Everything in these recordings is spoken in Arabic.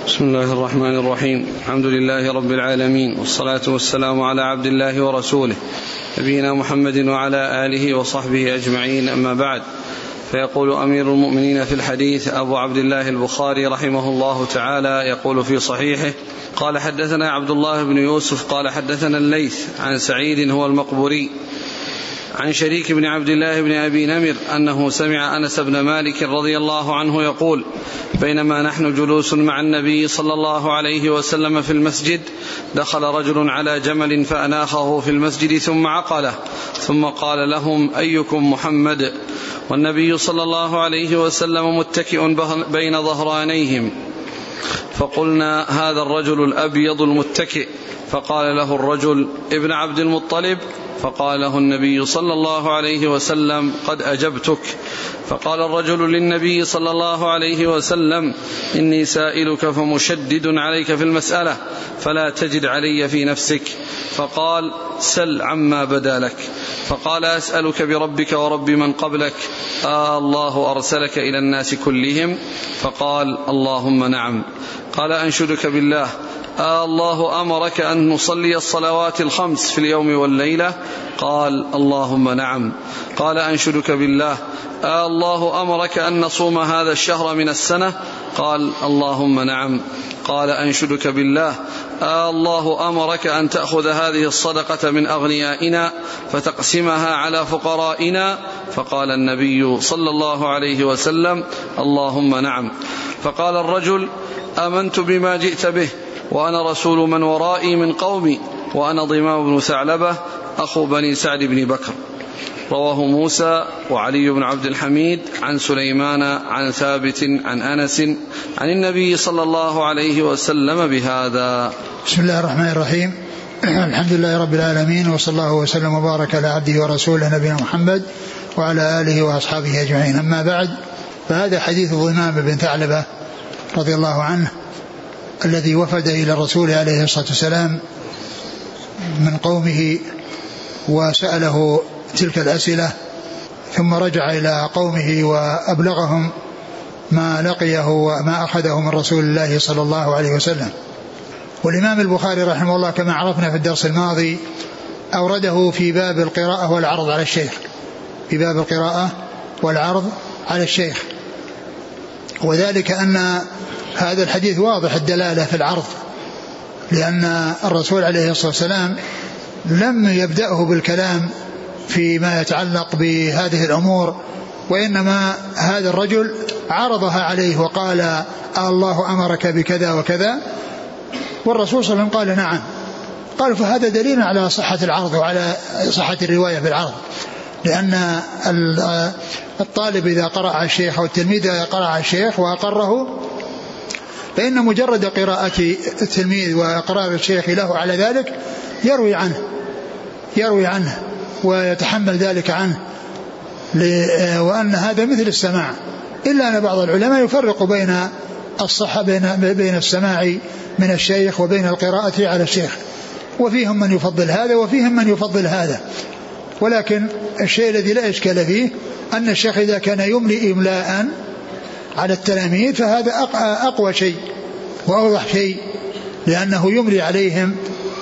بسم الله الرحمن الرحيم. الحمد لله رب العالمين، والصلاة والسلام على عبد الله ورسوله نبينا محمد وعلى آله وصحبه أجمعين، أما بعد. فيقول أمير المؤمنين في الحديث أبو عبد الله البخاري رحمه الله تعالى يقول في صحيحه: قال حدثنا عبد الله بن يوسف قال حدثنا الليث عن سعيد هو المقبوري عن شريك بن عبد الله بن أبي نمر أنه سمع أنس بن مالك رضي الله عنه يقول: بينما نحن جلوس مع النبي صلى الله عليه وسلم في المسجد دخل رجل على جمل فأناخه في المسجد ثم عقله، ثم قال لهم: أيكم محمد؟ والنبي صلى الله عليه وسلم متكئ بين ظهرانيهم، فقلنا: هذا الرجل الأبيض المتكئ. فقال له الرجل: ابن عبد المطلب؟ فقال له النبي صلى الله عليه وسلم: قد أجبتك. فقال الرجل للنبي صلى الله عليه وسلم: إني سائلك فمشدد عليك في المسألة فلا تجد علي في نفسك. فقال: سل عما بدا لك. فقال: أسألك بربك ورب من قبلك، الله أرسلك إلى الناس كلهم؟ فقال: اللهم نعم. قال: أنشدك بالله، الله أمرك أن نصلي الصلوات الخمس في اليوم والليلة؟ قال: اللهم نعم. قال: أنشدك بالله، الله أمرك أن نصوم هذا الشهر من السنة؟ قال: اللهم نعم. قال: أنشدك بالله، الله أمرك أن تأخذ هذه الصدقة من أغنيائنا فتقسمها على فقرائنا؟ فقال النبي صلى الله عليه وسلم: اللهم نعم. فقال الرجل: آمنت بما جئت به، وأنا رسول من ورائي من قومي، وأنا ضمام بن ثعلبة أخو بني سعد بن بكر. رواه موسى وعلي بن عبد الحميد عن سليمان عن ثابت عن أنس عن النبي صلى الله عليه وسلم بهذا. بسم الله الرحمن الرحيم. الحمد لله رب العالمين، وصلى الله وسلم وبارك على عبده ورسوله نبينا محمد وعلى آله وأصحابه أجمعين، أما بعد. فهذا حديث ضمام بن ثعلبة رضي الله عنه الذي وفد إلى الرسول عليه الصلاة والسلام من قومه وسأله تلك الأسئلة، ثم رجع إلى قومه وأبلغهم ما لقيه وما أخذه من رسول الله صلى الله عليه وسلم. والإمام البخاري رحمه الله كما عرفنا في الدرس الماضي أورده في باب القراءة والعرض على الشيخ، في باب القراءة والعرض على الشيخ، وذلك أن هذا الحديث واضح الدلالة في العرض، لأن الرسول عليه الصلاة والسلام لم يبدأه بالكلام فيما يتعلق بهذه الأمور، وإنما هذا الرجل عرضها عليه وقال: الله أمرك بكذا وكذا، والرسول صلى الله عليه وسلم قال: نعم. قال: فهذا دليل على صحة العرض وعلى صحة الرواية بالعرض، لأن الطالب إذا قرأ على الشيخ أو التلميذ إذا قرأ على الشيخ وأقره، فإن مجرد قراءة التلميذ وإقرار الشيخ له على ذلك يروي عنه ويتحمل ذلك عنه، وأن هذا مثل السماع، إلا أن بعض العلماء يفرق بين الصحة بين السماع من الشيخ وبين القراءة على الشيخ، وفيهم من يفضل هذا وفيهم من يفضل هذا. ولكن الشيء الذي لا إشكال فيه أن الشيخ إذا كان يملي إملاء على التلاميذ فهذا أقوى شيء وأوضح شيء، لأنه يملي عليهم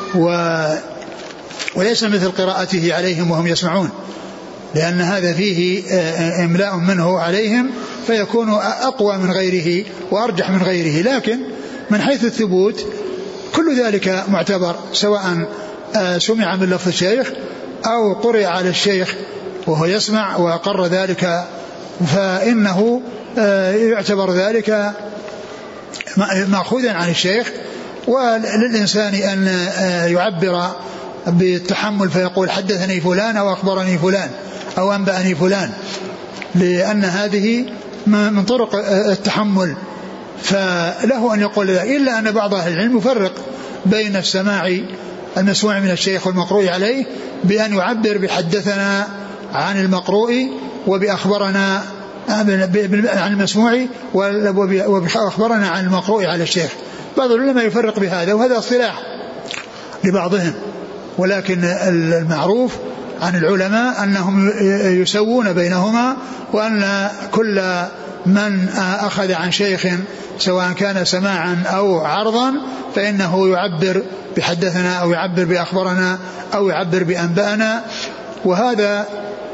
وليس مثل قراءته عليهم وهم يسمعون، لأن هذا فيه إملاء منه عليهم فيكون أقوى من غيره وأرجح من غيره. لكن من حيث الثبوت كل ذلك معتبر، سواء سمع من لفظ الشيخ أو قرئ على الشيخ وهو يسمع وأقر ذلك، فإنه يعتبر ذلك مأخوذا عن الشيخ. وللإنسان أن يعبر بالتحمل فيقول: حدثني فلان أو أخبرني فلان أو أنبأني فلان، لأن هذه من طرق التحمل، فله أن يقول ذلك. إلا أن بعض أهل العلم يفرق بين السماع المسموع من الشيخ والمقروء عليه بأن يعبر بحدثنا عن المقروء وبأخبرنا عن المسموع وبأخبرنا عن المقروء على الشيخ. بعض العلماء يفرق بهذا، وهذا اصطلاح لبعضهم، ولكن المعروف عن العلماء أنهم يسوون بينهما، وأن كل من أخذ عن شيخ سواء كان سماعا أو عرضا فإنه يعبر بحدثنا أو يعبر بأخبرنا أو يعبر بأنبأنا. وهذا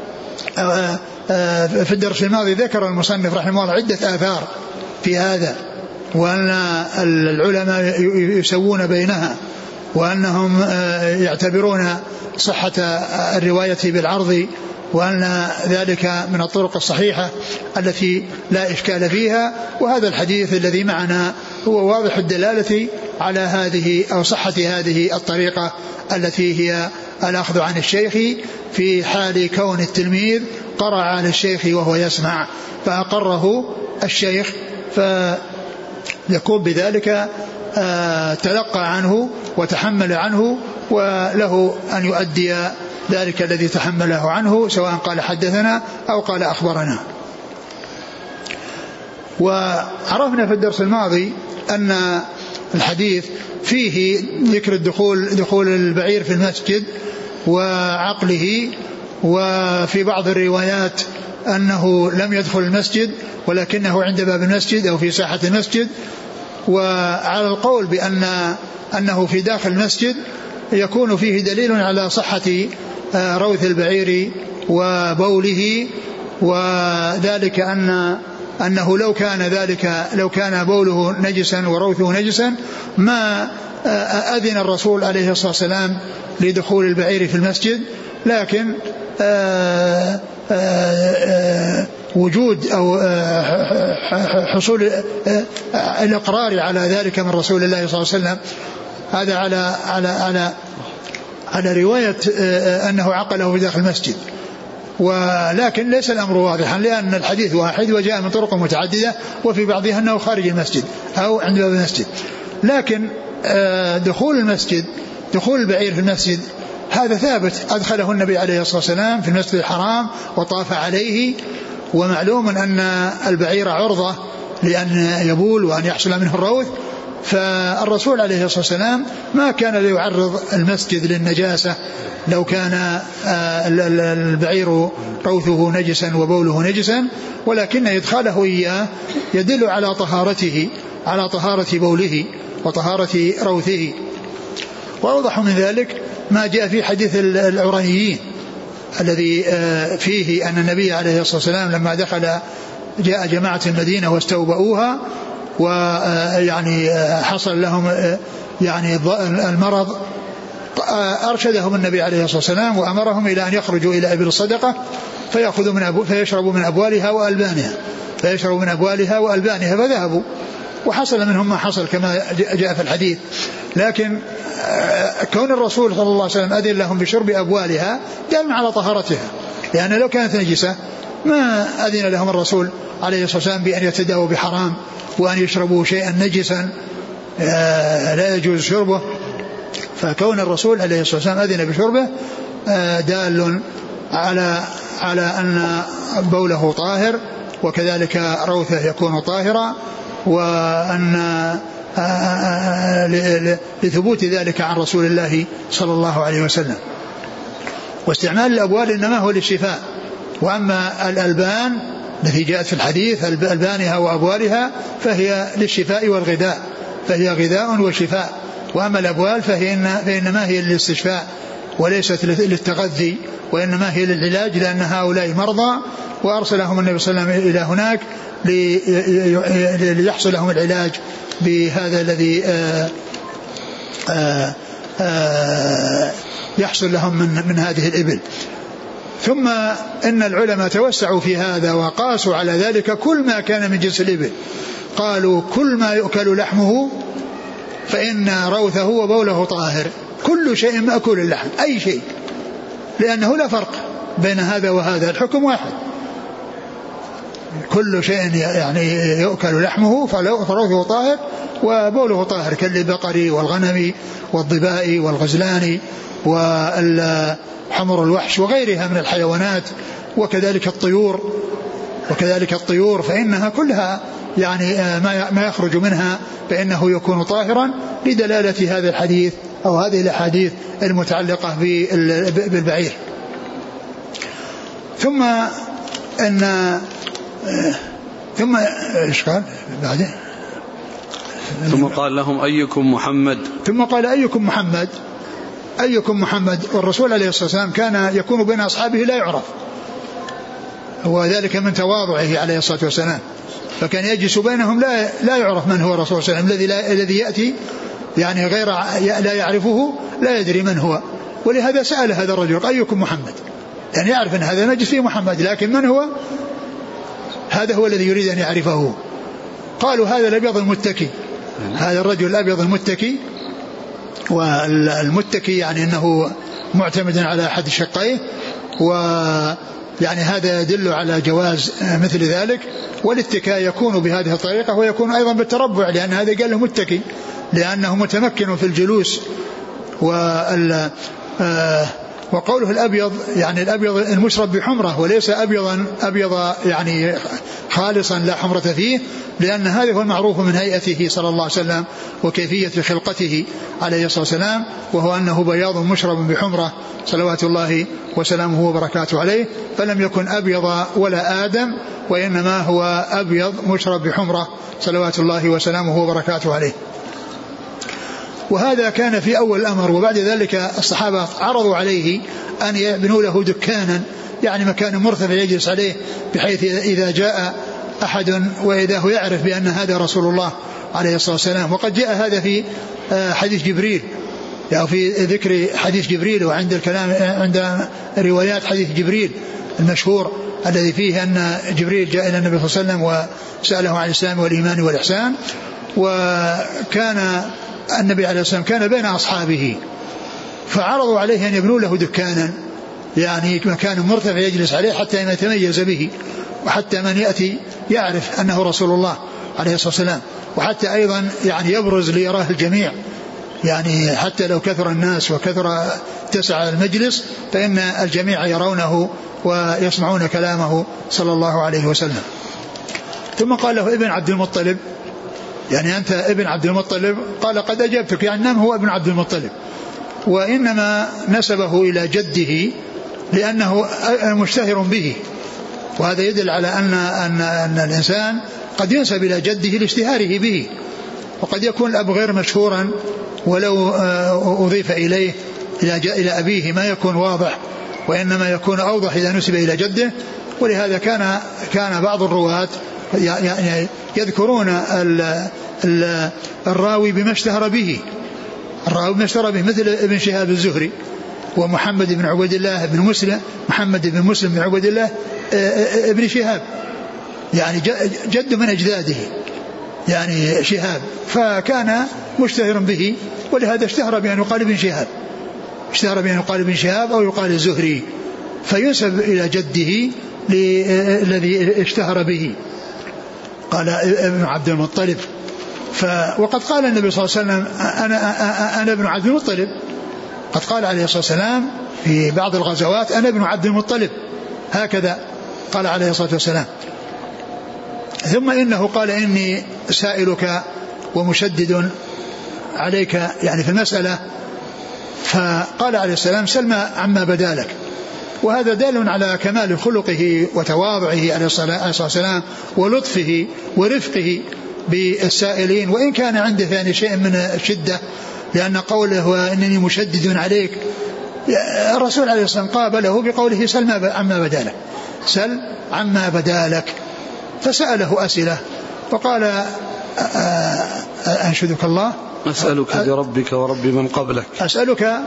في الدرس الماضي ذكر المصنف رحمه الله عدة آثار في هذا، وأن العلماء يسوون بينها، وأنهم يعتبرون صحة الرواية بالعرض، وأن ذلك من الطرق الصحيحة التي لا إشكال فيها. وهذا الحديث الذي معنا هو واضح الدلالة على هذه أو صحة هذه الطريقة التي هي الأخذ عن الشيخ في حال كون التلميذ قرأ على الشيخ وهو يسمع فأقره الشيخ، فيكون بذلك تلقى عنه وتحمل عنه، وله أن يؤدي ذلك الذي تحمله عنه سواء قال حدثنا أو قال أخبرنا. وعرفنا في الدرس الماضي أن الحديث فيه ذكر دخول البعير في المسجد وعقله، وفي بعض الروايات أنه لم يدخل المسجد ولكنه عند باب المسجد أو في ساحة المسجد. وعلى القول أنه في داخل المسجد يكون فيه دليل على صحة روث البعير وبوله، وذلك أنه لو كان بوله نجسا وروثه نجسا ما أذن الرسول عليه الصلاة والسلام لدخول البعير في المسجد، لكن وجود أو حصول الإقرار على ذلك من رسول الله صلى الله عليه وسلم هذا على رواية أنه عقله في داخل المسجد. ولكن ليس الأمر واضحا لأن الحديث واحد وجاء من طرق متعددة، وفي بعضها أنه خارج المسجد أو عند باب المسجد. لكن دخول البعير في المسجد هذا ثابت، أدخله النبي عليه الصلاة والسلام في المسجد الحرام وطاف عليه، ومعلوم أن البعير عرضة لأن يبول وأن يحصل منه الروث، فالرسول عليه الصلاة والسلام ما كان ليعرض المسجد للنجاسة لو كان البعير روثه نجسا وبوله نجسا، ولكن إدخاله إياه يدل على طهارته، على طهارة بوله وطهارة روثه. وأوضح من ذلك ما جاء في حديث العرانيين الذي فيه أن النبي عليه الصلاة والسلام لما جاء جماعة المدينة واستوبؤوها ويعني حصل لهم يعني المرض، أرشدهم النبي عليه الصلاة والسلام وأمرهم إلى أن يخرجوا إلى إبل الصدقة فيشربوا من أبوالها وألبانها فذهبوا، وحصل منهم ما حصل كما جاء في الحديث. لكن كون الرسول صلى الله عليه وسلم أذن لهم بشرب أبوالها دل على طهارتها، لأن لو كانت نجسة ما أذن لهم الرسول عليه الصلاة والسلام بأن يتداووا بحرام وأن يشربوا شيئا نجسا لا يجوز شربه. فكون الرسول عليه الصلاة والسلام أذن بشربه دال على أن بوله طاهر، وكذلك روثه يكون طاهرا، وأن لثبوت ذلك عن رسول الله صلى الله عليه وسلم. واستعمال الأبوال إنما هو للشفاء، وأما الألبان التي جاءت في الحديث ألبانها وأبوالها فهي للشفاء والغذاء، فهي غذاء وشفاء. وأما الأبوال فإنما هي للاستشفاء وليست للتغذي، وإنما هي للعلاج، لأن هؤلاء مرضى وأرسلهم النبي صلى الله عليه وسلم إلى هناك ليحصل لهم العلاج بهذا الذي يحصل لهم من هذه الإبل. ثم إن العلماء توسعوا في هذا وقاسوا على ذلك كل ما كان من جنس الإبل، قالوا كل ما يؤكل لحمه فإن روثه وبوله طاهر، كل شيء مأكول اللحم أي شيء، لأنه لا فرق بين هذا وهذا، الحكم واحد، كل شيء يعني يؤكل لحمه فروثه طاهر وبوله طاهر، كالبقر والغنم والضباء والغزلان وحمر الوحش وغيرها من الحيوانات، وكذلك الطيور فإنها كلها يعني ما يخرج منها فإنه يكون طاهرا، لدلالة هذا الحديث أو هذه الأحاديث المتعلقة بالبعير. ثم ثم ايش قال بعدين؟ ثم قال لهم أيكم محمد. ثم قال أيكم محمد. والرسول عليه الصلاة والسلام كان يكون بين أصحابه لا يعرف، وذلك من تواضعه عليه الصلاة والسلام، فكان يجلس بينهم لا يعرف من هو الرسول صلى الله عليه وسلم، الذي يأتي يعني غير لا يعرفه لا يدري من هو. ولهذا سأل هذا الرجل أيكم محمد، يعني يعرف أن هذا مجلس فيه محمد، لكن من هو؟ هذا هو الذي يريد أن يعرفه. قالوا هذا الأبيض المتكي، هذا الرجل الأبيض المتكي. والمتكي يعني أنه معتمد على أحد شقيه، ويعني هذا يدل على جواز مثل ذلك. والاتكاء يكون بهذه الطريقة ويكون أيضا بالتربع، لأن هذا قال له متكي لأنه متمكن في الجلوس. وقوله الأبيض يعني الأبيض المشرب بحمرة، وليس أبيض يعني خالصا لا حمرة فيه، لأن هذا هو المعروف من هيئته صلى الله عليه وسلم وكيفية خلقته عليه الصلاة والسلام، وهو أنه بياض مشرب بحمرة صلوات الله وسلامه وبركاته عليه. فلم يكن أبيض ولا آدم، وإنما هو أبيض مشرب بحمرة صلوات الله وسلامه وبركاته عليه. وهذا كان في أول الأمر. وبعد ذلك الصحابة عرضوا عليه أن يبنوا له دكانا، يعني مكان مرتفع يجلس عليه، بحيث إذا جاء أحد وإذا هو يعرف بأن هذا رسول الله عليه الصلاة والسلام. وقد جاء هذا في حديث جبريل، يعني في ذكر حديث جبريل، وعند الكلام عند روايات حديث جبريل المشهور الذي فيه أن جبريل جاء إلى النبي صلى الله عليه وسلم وسأله عن الإسلام والإيمان والإحسان. وكان النبي عليه الصلاة والسلام كان بين أصحابه، فعرضوا عليه أن يبنوا له دكانا، يعني مكان مرتفع يجلس عليه حتى ما يتميز به، وحتى من يأتي يعرف أنه رسول الله عليه الصلاة والسلام، وحتى أيضا يعني يبرز ليراه الجميع، يعني حتى لو كثر الناس وكثر تسع المجلس فإن الجميع يرونه ويسمعون كلامه صلى الله عليه وسلم. ثم قال له ابن عبد المطلب، يعني أنت ابن عبد المطلب؟ قال قد أجبتك، يعني نعم هو ابن عبد المطلب، وإنما نسبه إلى جده لأنه مشتهر به. وهذا يدل على أن الإنسان قد ينسب إلى جده لاشتهاره به، وقد يكون الأب غير مشهورا ولو أضيف إليه إلى أبيه ما يكون واضح، وإنما يكون أوضح إذا نسب إلى جده. ولهذا كان بعض الرواة يعني يذكرون الراوي بما اشتهر به، الراوي بما اشتهر به، مثل ابن شهاب الزهري ومحمد بن عبد الله بن مسلم، محمد بن مسلم بن عبد الله ابن شهاب، يعني جد من أجداده يعني شهاب، فكان مشتهر به، ولهذا اشتهر بأن يقال ابن شهاب، اشتهر بأن يقال ابن شهاب أو يقال الزهري، فينسب إلى جده الذي اشتهر به. قال ابن عبد المطلب. وقد قال النبي صلى الله عليه وسلم أنا ابن عبد المطلب، قد قال عليه الصلاة والسلام في بعض الغزوات أنا ابن عبد المطلب، هكذا قال عليه الصلاة والسلام. ثم إنه قال إني سائلك ومشدد عليك، يعني في المسألة. فقال عليه السلام سلم عما بدالك. وهذا دال على كمال خلقه وتواضعه عليه الصلاة والسلام ولطفه ورفقه بالسائلين، وإن كان عنده ثاني شيء من الشدة، لأن قوله إنني مشدد عليك الرسول عليه الصلاة والسلام قابله بقوله سل عما بدالك، سل عما بدالك. فسأله أسئلة وقال أنشدك الله، أسألك بربك ورب من قبلك، أسألك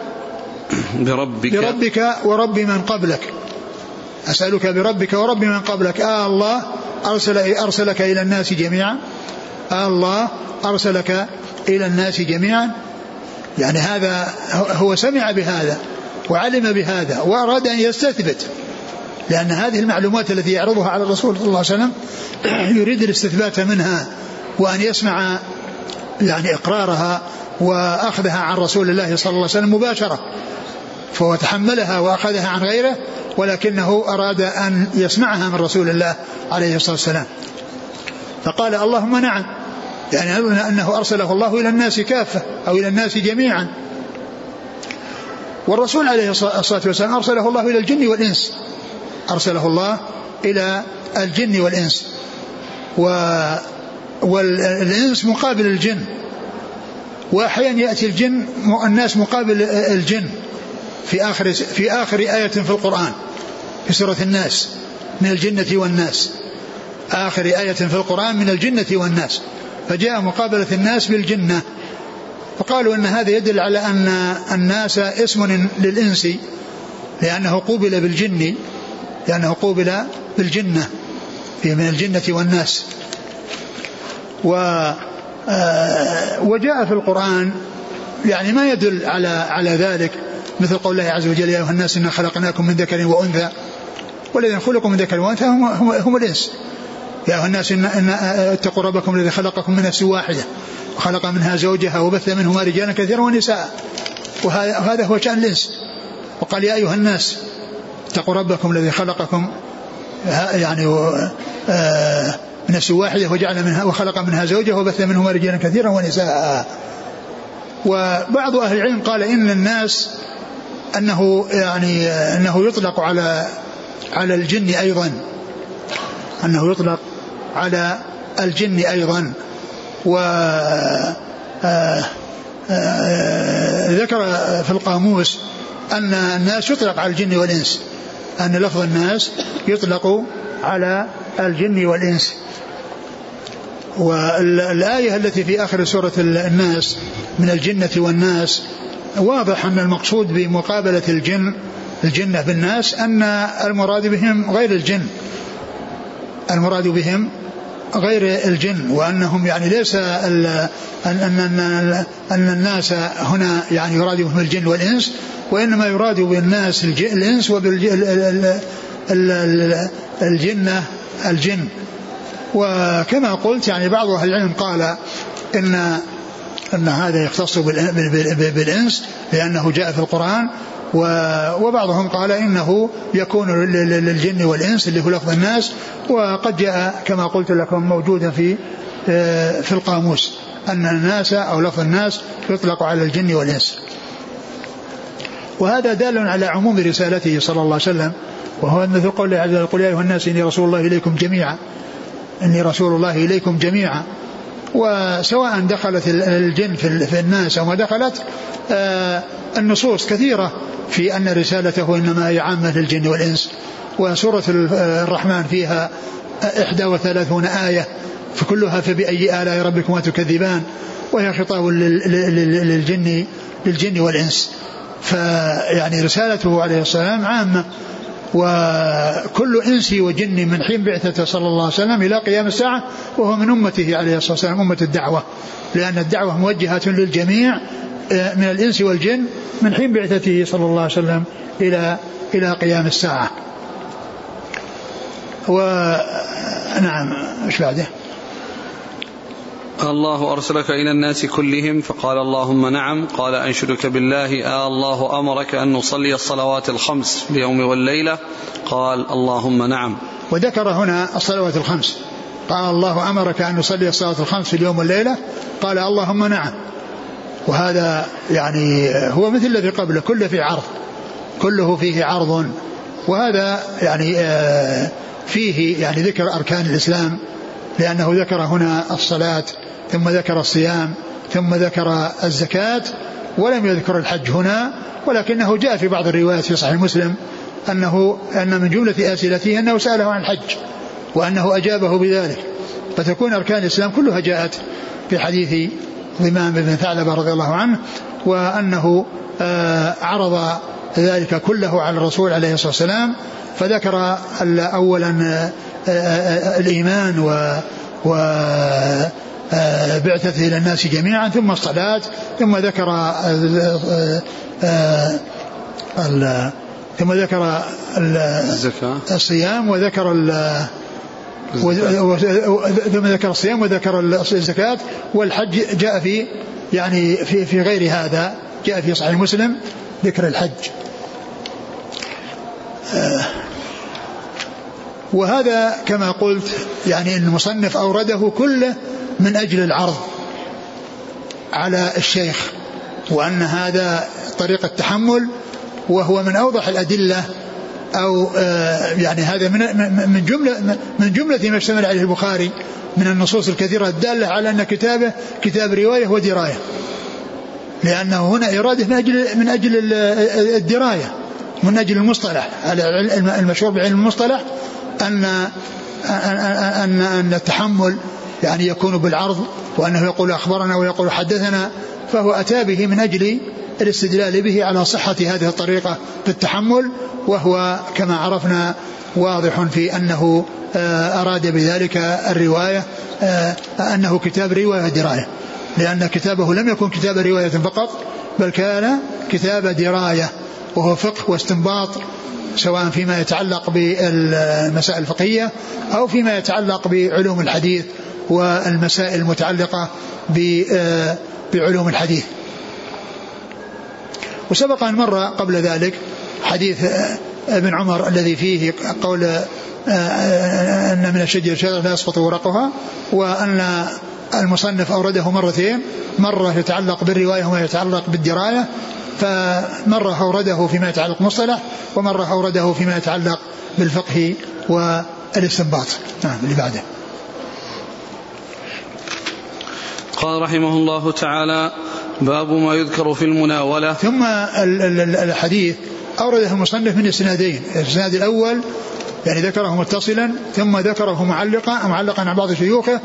بربك ورب من قبلك، أسألك بربك ورب من قبلك. الله أرسلك إلى الناس جميعا، الله أرسلك إلى الناس جميعا، يعني هذا هو سمع بهذا وعلم بهذا وأراد أن يستثبت، لأن هذه المعلومات التي يعرضها على الرسول صلى الله عليه وسلم يريد الاستثبات منها وأن يسمع يعني إقرارها وأخذها عن رسول الله صلى الله عليه وسلم مباشرة، فهو تحملها وأخذها عن غيره، ولكنه أراد أن يسمعها من رسول الله عليه الصلاة والسلام. فقال اللهم نعم، يعني أنه أرسله الله إلى الناس كافة أو إلى الناس جميعا. والرسول عليه الصلاة والسلام أرسله الله إلى الجن والإنس، أرسله الله إلى الجن والإنس. والإنس مقابل الجن، وأحيانا يأتي الناس مقابل الجن في آخر آية في القرآن في سورة الناس من الجنة والناس، آخر آية في القرآن من الجنة والناس، فجاء مقابلة الناس بالجنة، فقالوا أن هذا يدل على أن الناس اسم للإنس لأنه قوبل بالجنة من الجنة والناس. وجاء في القرآن يعني ما يدل على ذلك، مثل قول الله عز وجل: يا أيها الناس إنا خلقناكم من ذكر وأنثى والذين خلقوا من ذكر وأنثى هم الإنس. يا أيها الناس إن اتقوا ربكم الذي خلقكم من نفس واحدة وخلق منها زوجها وبث منهما رجالا كثيرا ونساء، وهذا هو شأن الإنس. وقال: يا أيها الناس اتقوا ربكم الذي خلقكم يعني من نفس واحدة وخلق منها زوجها وبث منهما رجالا كثيرا ونساء. وبعض أهل العلم قال إن الناس أنه يطلق على الجن أيضا، أنه يطلق على الجن أيضا. ذكر في القاموس أن الناس يطلق على الجن والإنس، أن لفظ الناس يطلق على الجن والإنس. والآية التي في آخر سورة الناس من الجنة والناس واضح أن المقصود بمقابلة الجنة بالناس أن المراد بهم غير الجن، المراد بهم غير الجن، وأنهم يعني ليس أن الناس هنا يعني يراد بهم الجن والإنس، وإنما يراد بالناس الإنس وبالجنة الجن. وكما قلت يعني بعض أهل العلم قال إن هذا يختص بالإنس لأنه جاء في القرآن، وبعضهم قال إنه يكون للجن والإنس اللي هو لفظ الناس، وقد جاء كما قلت لكم موجودا في القاموس أن الناس أو لفظ الناس يطلق على الجن والإنس. وهذا دال على عموم رسالته صلى الله عليه وسلم، وهو مثل قول الله عز وجل: قل يا أيها الناس إني رسول الله إليكم جميعا. وسواء دخلت الجن في الناس أو ما دخلت، النصوص كثيرة في أن رسالته إنما هي عامة للجن والإنس. وسورة الرحمن فيها 31 آية فكلها فبأي آلاء ربكما تكذبان، وهي خطاب للجن والإنس. فيعني رسالته عليه السلام عامة، وكل إنسي وجن من حين بعثته صلى الله عليه وسلم إلى قيام الساعة وهو من أمته عليه الصلاة والسلام، أمة الدعوة، لأن الدعوة موجهة للجميع من الإنس والجن من حين بعثته صلى الله عليه وسلم إلى قيام الساعة. ونعم إيش بعده؟ الله أرسلك إلى الناس كلهم، فقال: اللهم نعم. قال: أنشدك بالله الله أمرك أن نصلي الصلوات الخمس اليوم والليلة؟ قال: اللهم نعم. وذكر هنا الصلوات الخمس، قال: الله أمرك أن نصلي الصلوات الخمس في اليوم والليلة؟ قال: اللهم نعم. وهذا يعني هو مثل الذي قبله، كله فيه عرض. وهذا يعني فيه يعني ذكر أركان الإسلام، لأنه ذكر هنا الصلاة ثم ذكر الصيام ثم ذكر الزكاة، ولم يذكر الحج هنا، ولكنه جاء في بعض الروايات في صحيح مسلم أن من جملة أسئلته أنه سأله عن الحج وأنه أجابه بذلك، فتكون أركان الإسلام كلها جاءت في حديث ضمام بن ثعلبة رضي الله عنه، وأنه عرض ذلك كله على الرسول عليه الصلاة والسلام، فذكر أولا الإيمان وبعثته إلى الناس جميعا، ثم الصلاة، ثم ذكر الصيام، ثم ذكر الصيام وذكر الزكاة، والحج جاء في غير هذا، جاء في صحيح مسلم ذكر الحج. وهذا كما قلت يعني المصنف أورده كله من أجل العرض على الشيخ، وأن هذا طريقة تحمل، وهو من أوضح الأدلة، أو يعني هذا من جملة ما اشتمل عليه البخاري من النصوص الكثيرة الدالة على أن كتابه كتاب رواية ودراية، لأنه هنا إرادة من أجل الدراية، من أجل المصطلح المشهور بعلم المصطلح أن التحمل يعني يكون بالعرض، وأنه يقول أخبرنا ويقول حدثنا، فهو أتى به من أجل الاستدلال به على صحة هذه الطريقة في التحمل، وهو كما عرفنا واضح في أنه أراد بذلك الرواية، أنه كتاب رواية دراية، لأن كتابه لم يكن كتاب رواية فقط، بل كان كتاب دراية، وهو فقه واستنباط، سواء فيما يتعلق بالمسائل الفقهية أو فيما يتعلق بعلوم الحديث والمسائل المتعلقة بعلوم الحديث. وسبق أن مر قبل ذلك حديث ابن عمر الذي فيه قول أن من الشجر شجرة لا يسقط ورقها، وأن المصنف أورده مرتين، مرة يتعلق بالرواية وما يتعلق بالدراية، فمرة أورده فيما يتعلق مصطلح، ومرة أورده فيما يتعلق بالفقه والاستنباط. نعم اللي بعده. قال رحمه الله تعالى: باب ما يذكر في المناولة. ثم الحديث أورده المصنف من اسنادين، الاسناد الأول يعني ذكره متصلا، ثم ذكره معلقا عن بعض شيوخه،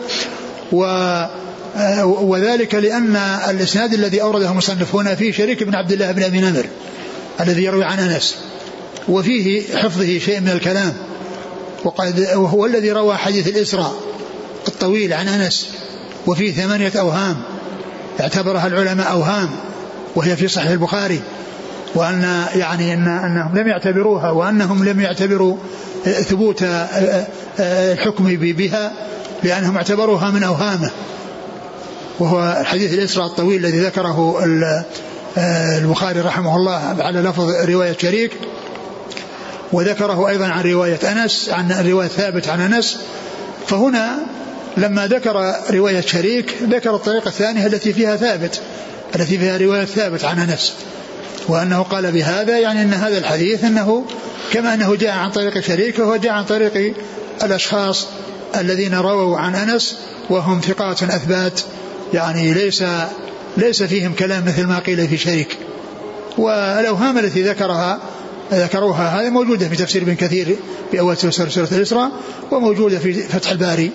وذلك لأن الاسناد الذي أورده المصنف هنا فيه شريك بن عبد الله بن أبي نمر الذي يروي عن أنس، وفيه حفظه شيء من الكلام، وهو الذي روى حديث الإسراء الطويل عن أنس، وفيه 8 أوهام اعتبرها العلماء أوهام، وهي في صحيح البخاري، وأن يعني أنهم لم يعتبروها، وأنهم لم يعتبروا ثبوت الحكم بها، لأنهم اعتبروها من أوهامه، وهو الحديث الإسراء الطويل الذي ذكره البخاري رحمه الله على لفظ رواية شريك، وذكره أيضا عن رواية أنس، عن رواية ثابت عن أنس. فهنا لما ذكر رواية شريك ذكر الطريقة الثانية التي فيها ثابت، التي فيها رواية ثابت عن أنس، وأنه قال بهذا يعني أن هذا الحديث أنه كما أنه جاء عن طريق شريك، وهو جاء عن طريق الأشخاص الذين رووا عن أنس وهم ثقات أثبات، يعني ليس فيهم كلام مثل ما قيل في شريك. والأوهام التي ذكروها هذه موجودة في تفسير ابن كثير في أول سورة الإسراء، وموجودة في فتح الباري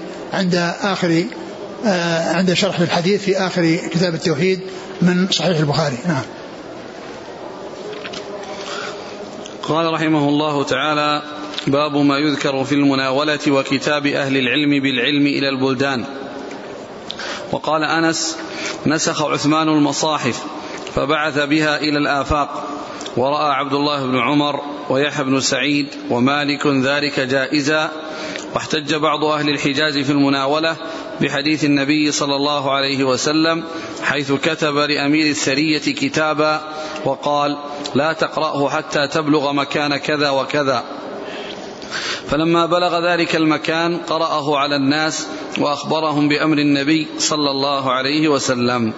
عند شرح الحديث في آخر كتاب التوحيد من صحيح البخاري. نعم. قال رحمه الله تعالى: باب ما يذكر في المناولة وكتاب أهل العلم بالعلم إلى البلدان. وقال أنس: نسخ عثمان المصاحف فبعث بها إلى الآفاق، ورأى عبد الله بن عمر ويحيى بن سعيد ومالك ذلك جائزا، واحتج بعض أهل الحجاز في المناولة بحديث النبي صلى الله عليه وسلم حيث كتب لأمير السرية كتابا وقال: لا تقرأه حتى تبلغ مكان كذا وكذا، فلما بلغ ذلك المكان قرأه على الناس وأخبرهم بأمر النبي صلى الله عليه وسلم.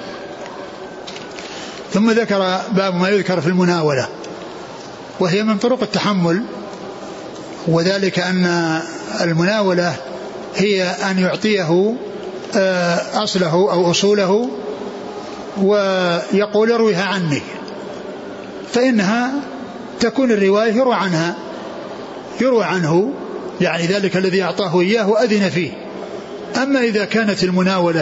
ثم ذكر باب ما يذكر في المناولة، وهي من طرق التحمل، وذلك أن المناولة هي أن يعطيه أصله أو أصوله ويقول ارويها عني، فإنها تكون الرواية يروى عنه، يعني ذلك الذي أعطاه إياه أذن فيه. أما إذا كانت المناولة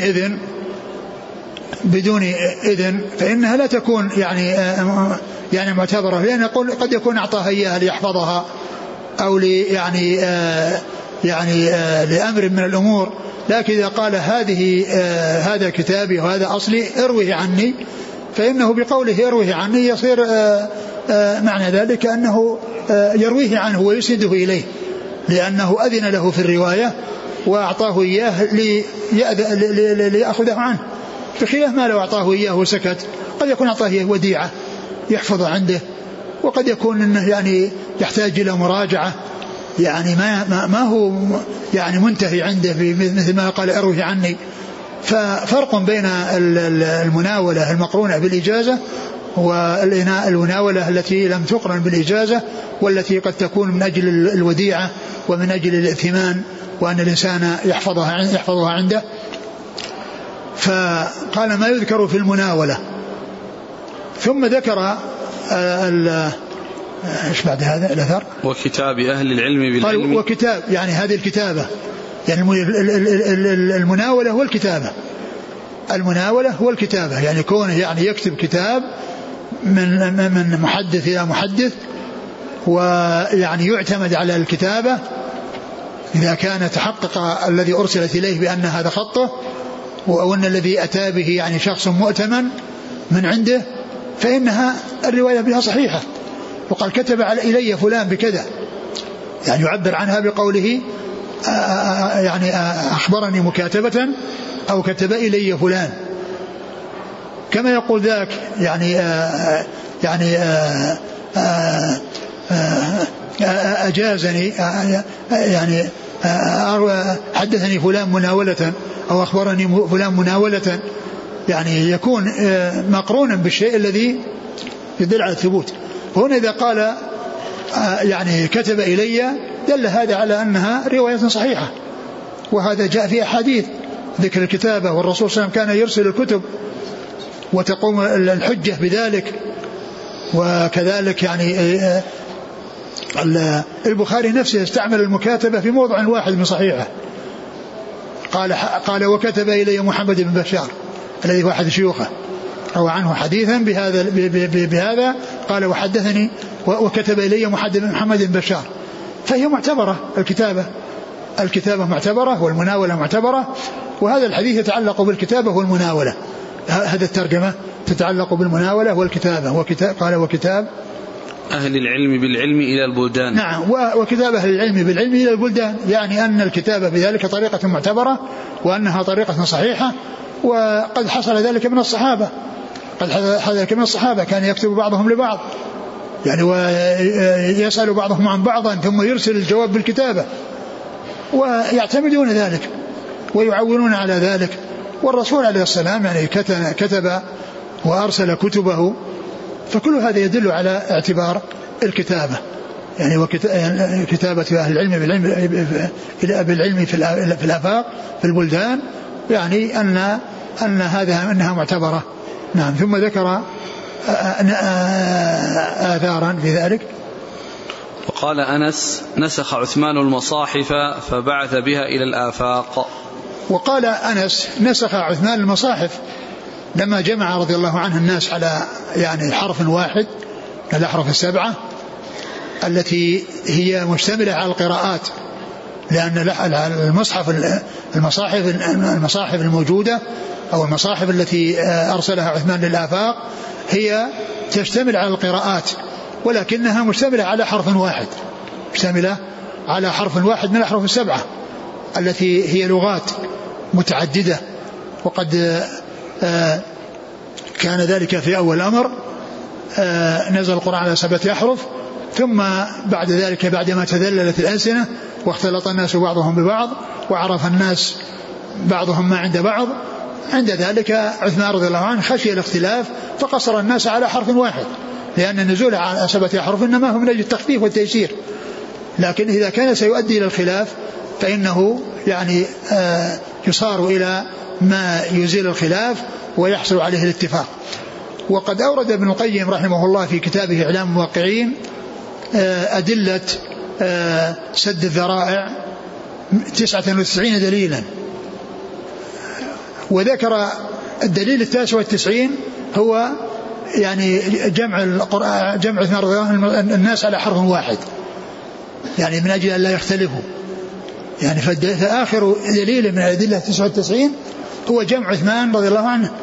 بدون إذن فإنها لا تكون يعني معتبرة، لأن قد يكون أعطاها إياها ليحفظها أو لأمر من الأمور، لكن إذا قال هذا كتابي وهذا أصلي ارويه عني، فإنه بقوله ارويه عني يصير معنى ذلك أنه يرويه عنه ويسنده إليه، لأنه أذن له في الرواية وأعطاه إياه ليأخذه عنه، بخلاف ما لو أعطاه إياه وسكت، قد يكون أعطاه إياه وديعة يحفظ عنده، وقد يكون إنه يعني يحتاج إلى مراجعة، يعني ما هو يعني منتهي عنده مثل ما قال اروه عني. ففرق بين المناولة المقرونة بالإجازة والمناولة التي لم تقرن بالإجازة، والتي قد تكون من أجل الوديعة ومن أجل الائتمان، وأن الإنسان يحفظها عنده. فقال ما يذكر في المناولة، ثم ذكر ايش بعد هذا الأثر؟ وكتاب أهل العلم بالعلم. وكتاب يعني هذه الكتابة، يعني المناولة والكتابة. المناولة والكتابة يعني كونه يعني يكتب كتاب من محدث إلى محدث، ويعني يعتمد على الكتابة إذا كان تحقق الذي أرسلت إليه بأن هذا خطه، وأن الذي أتى به يعني شخص مؤتمن من عنده، فإنها الرواية بها صحيحة. وقال كتب إلي فلان بكذا، يعني يعبر عنها بقوله يعني أخبرني مكاتبة أو كتب إلي فلان، كما يقول ذاك يعني أجازني يعني حدثني فلان مناولة أو أخبرني فلان مناولة، يعني يكون مقرونا بالشيء الذي يدل على الثبوت. هنا إذا قال يعني كتب إلي دل هذا على أنها رواية صحيحة، وهذا جاء في أحاديث ذكر الكتابة، والرسول صلى الله عليه وسلم كان يرسل الكتب وتقوم الحجة بذلك. وكذلك يعني البخاري نفسه استعمل المكاتبة في موضع واحد من صحيحه، قال وكتب إلي محمد بن بشار الذي هو أحد شيوخه، روى عنه حديثا بهذا قال وحدثني وكتب إلي محمد بن بشار، فهي معتبرة. الكتابة معتبرة والمناولة معتبرة، وهذا الحديث يتعلق بالكتابة والمناولة. هذا الترجمة تتعلق بالمناولة والكتابة. قال وكتاب أهل العلم بالعلم إلى البلدان. نعم، وكتاب أهل العلم بالعلم إلى البلدان، يعني أن الكتابة بذلك طريقة معتبرة، وأنها طريقة صحيحة. وقد حصل ذلك من الصحابة، كان يكتب بعضهم لبعض، يعني ويسأل بعضهم عن بعضا ثم يرسل الجواب بالكتابة، ويعتمدون ذلك ويعولون على ذلك. والرسول عليه السلام يعني كتب وأرسل كتبه، فكل هذا يدل على اعتبار الكتابة، يعني كتابة أهل العلم بالعلم في الآفاق في البلدان، يعني أن هذا أنها معتبرة. نعم. ثم ذكر آثارا في ذلك. وقال أنس نسخ عثمان المصاحف فبعث بها إلى الآفاق. وقال أنس نسخ عثمان المصاحف لما جمع رضي الله عنه الناس على يعني حرف واحد، الأحرف السبعة التي هي مشتملة على القراءات، لأن المصاحف الموجودة أو المصاحف التي أرسلها عثمان للآفاق هي تشتمل على القراءات، ولكنها مشتملة على حرف واحد، مشتملة على حرف واحد من الأحرف السبعة التي هي لغات متعددة. وقد كان ذلك في أول الأمر، نزل القرآن على 7 أحرف، ثم بعد ذلك بعدما تذللت الألسنة واختلط الناس بعضهم ببعض وعرف الناس بعضهم ما عند بعض، عند ذلك عثمان رضي الله عنه خشي الاختلاف فقصر الناس على حرف واحد، لأن النزول على 7 أحرف إنما هو من أجل التخفيف والتيسير، لكن إذا كان سيؤدي إلى الخلاف فإنه يعني يصار إلى ما يزيل الخلاف ويحصل عليه الاتفاق. وقد أورد ابن القيم رحمه الله في كتابه إعلام الموقعين أدلة سد الذرائع 99 دليلا، وذكر الدليل 99 هو يعني جمع الناس على حرف واحد، يعني من أجل أن لا يختلفوا، يعني فآخر دليل من الأدلة 99 هو جمع عثمان رضي الله عنه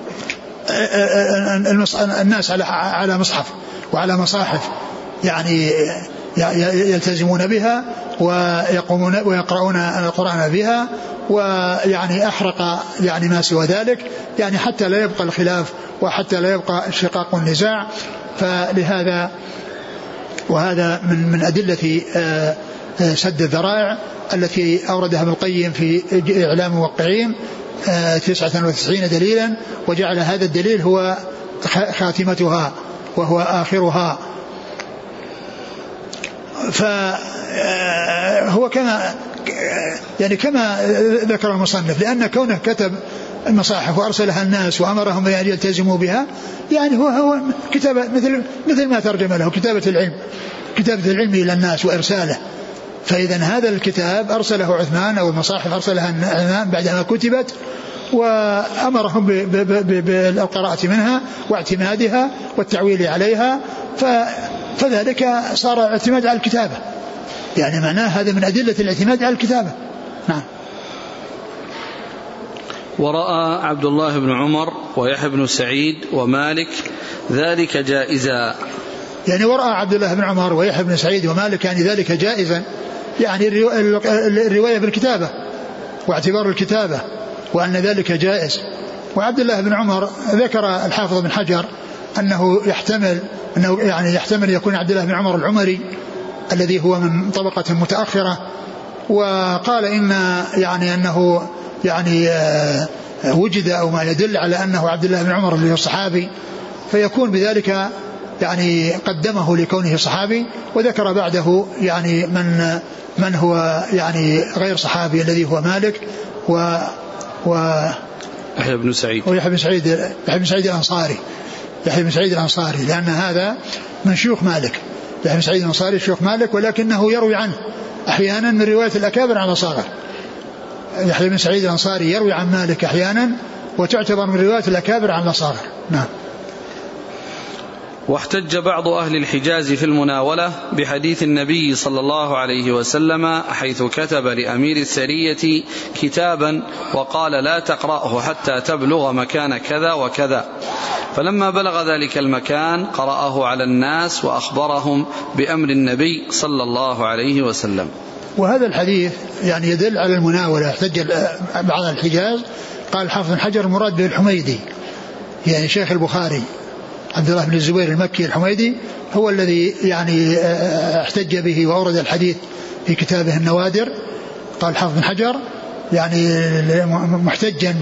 الناس على مصحف وعلى مصاحف، يعني يلتزمون بها ويقرؤون القرآن بها، ويعني أحرق يعني ما سوى ذلك، يعني حتى لا يبقى الخلاف وحتى لا يبقى الشقاق والنزاع. فلهذا وهذا من أدلة سد الذرائع التي أوردها ابن القيم في إعلام الموقعين 99 دليلا، وجعل هذا الدليل هو خاتمتها وهو آخرها. فهو كما ذكر المصنف، لأن كونه كتب المصاحف وأرسلها الناس وأمرهم أن يلتزموا بها، يعني هو كتابة مثل ما ترجم له كتابة العلم إلى الناس وإرساله. فإذا هذا الكتاب أرسله عثمان أو المصاحف أرسلها عثمان بعدما كتبت، وأمرهم بالقراءة منها واعتمادها والتعويل عليها، فذلك صار اعتماد على الكتابة، يعني معناه هذا من أدلة الاعتماد على الكتابة. نعم. ورأى عبد الله بن عمر ويحيى بن سعيد ومالك ذلك جائزا. يعني ورأى عبد الله بن عمر ويحيى بن سعيد ومالك يعني ذلك جائزا، يعني الرواية بالكتابة واعتبار الكتابة وأن ذلك جائز. وعبد الله بن عمر ذكر الحافظ بن حجر أنه يحتمل يكون عبد الله بن عمر العمري الذي هو من طبقة متأخرة، وقال أنه وجد أو ما يدل على أنه عبد الله بن عمر اللي هو الصحابي، فيكون بذلك يعني قدمه لكونه صحابي، وذكر بعده يعني من هو يعني غير صحابي الذي هو مالك يحيى بن سعيد الأنصاري، لأن هذا من شيوخ مالك. يحيى بن سعيد الأنصاري شيوخ مالك، ولكنه يروي عنه أحيانا من رواية الأكابر عن الأصاغر. يحيى بن سعيد الأنصاري يروي عن مالك أحيانا وتعتبر من رواية الأكابر عن الأصاغر. نعم. واحتج بعض أهل الحجاز في المناولة بحديث النبي صلى الله عليه وسلم حيث كتب لأمير السرية كتابا وقال لا تقرأه حتى تبلغ مكان كذا وكذا، فلما بلغ ذلك المكان قرأه على الناس وأخبرهم بأمر النبي صلى الله عليه وسلم. وهذا الحديث يعني يدل على المناولة. احتج بعض الحجاز، قال حافظ بن حجر المراد به الحميدي، يعني شيخ البخاري عبد الله بن الزبير المكي الحميدي هو الذي يعني احتج به وأورد الحديث في كتابه النوادر. قال حافظ بن حجر يعني محتجا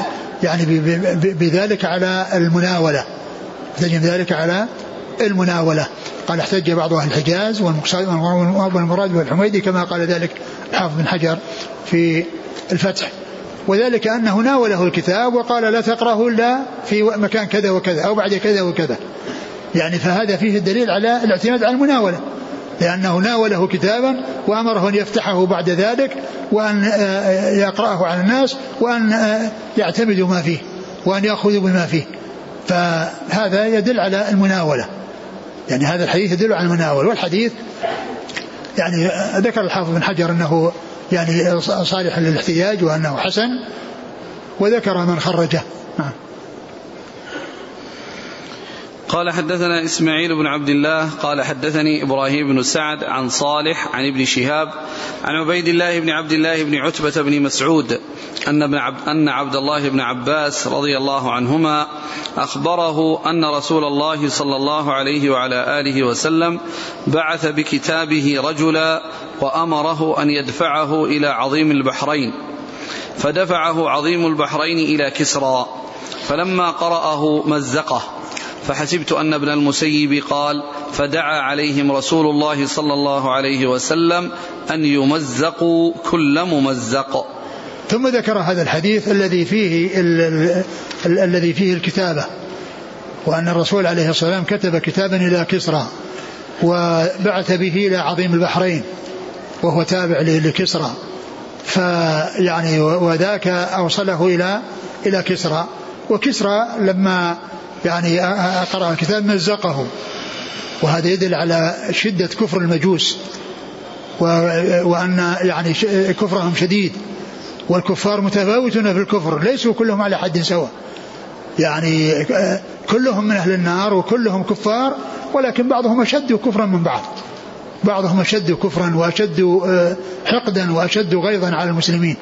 بذلك على المناولة، قال احتج بعض أهل الحجاز والمراد بالحميدي كما قال ذلك حافظ بن حجر في الفتح، وذلك أنه ناوله الكتاب وقال لا تقرأه إلا في مكان كذا وكذا أو بعد كذا وكذا، يعني فهذا فيه الدليل على الاعتماد على المناولة، لأنه ناوله كتابا وأمره أن يفتحه بعد ذلك وأن يقرأه على الناس وأن يعتمدوا ما فيه وأن يأخذوا بما فيه، فهذا يدل على المناولة. يعني هذا الحديث يدل على المناولة. والحديث يعني ذكر الحافظ بن حجر أنه يعني صالح للاحتجاج وأنه حسن، وذكر من خرجه. قال حدثنا إسماعيل بن عبد الله قال حدثني إبراهيم بن سعد عن صالح عن ابن شهاب عن عبيد الله بن عبد الله بن عتبة بن مسعود أن عبد الله بن عباس رضي الله عنهما أخبره أن رسول الله صلى الله عليه وعلى آله وسلم بعث بكتابه رجلا وأمره أن يدفعه إلى عظيم البحرين، فدفعه عظيم البحرين إلى كسرى، فلما قرأه مزقه، فحسبت أن ابن المسيب قال فدعا عليهم رسول الله صلى الله عليه وسلم أن يمزقوا كل ممزق. ثم ذكر هذا الحديث الذي فيه الكتابة، وأن الرسول عليه الصلاة والسلام كتب كتابا إلى كسرى وبعث به إلى عظيم البحرين وهو تابع لكسرى، فيعني وذاك أوصله إلى كسرى، وكسرى لما يعني قرأ الكتاب مزقه، وهذا يدل على شدة كفر المجوس وأن يعني كفرهم شديد، والكفار متفاوتون في الكفر، ليسوا كلهم على حد سواء، يعني كلهم من أهل النار وكلهم كفار، ولكن بعضهم أشد كفرا من بعض، بعضهم أشد كفرا وأشد حقدا وأشد غيظا على المسلمين.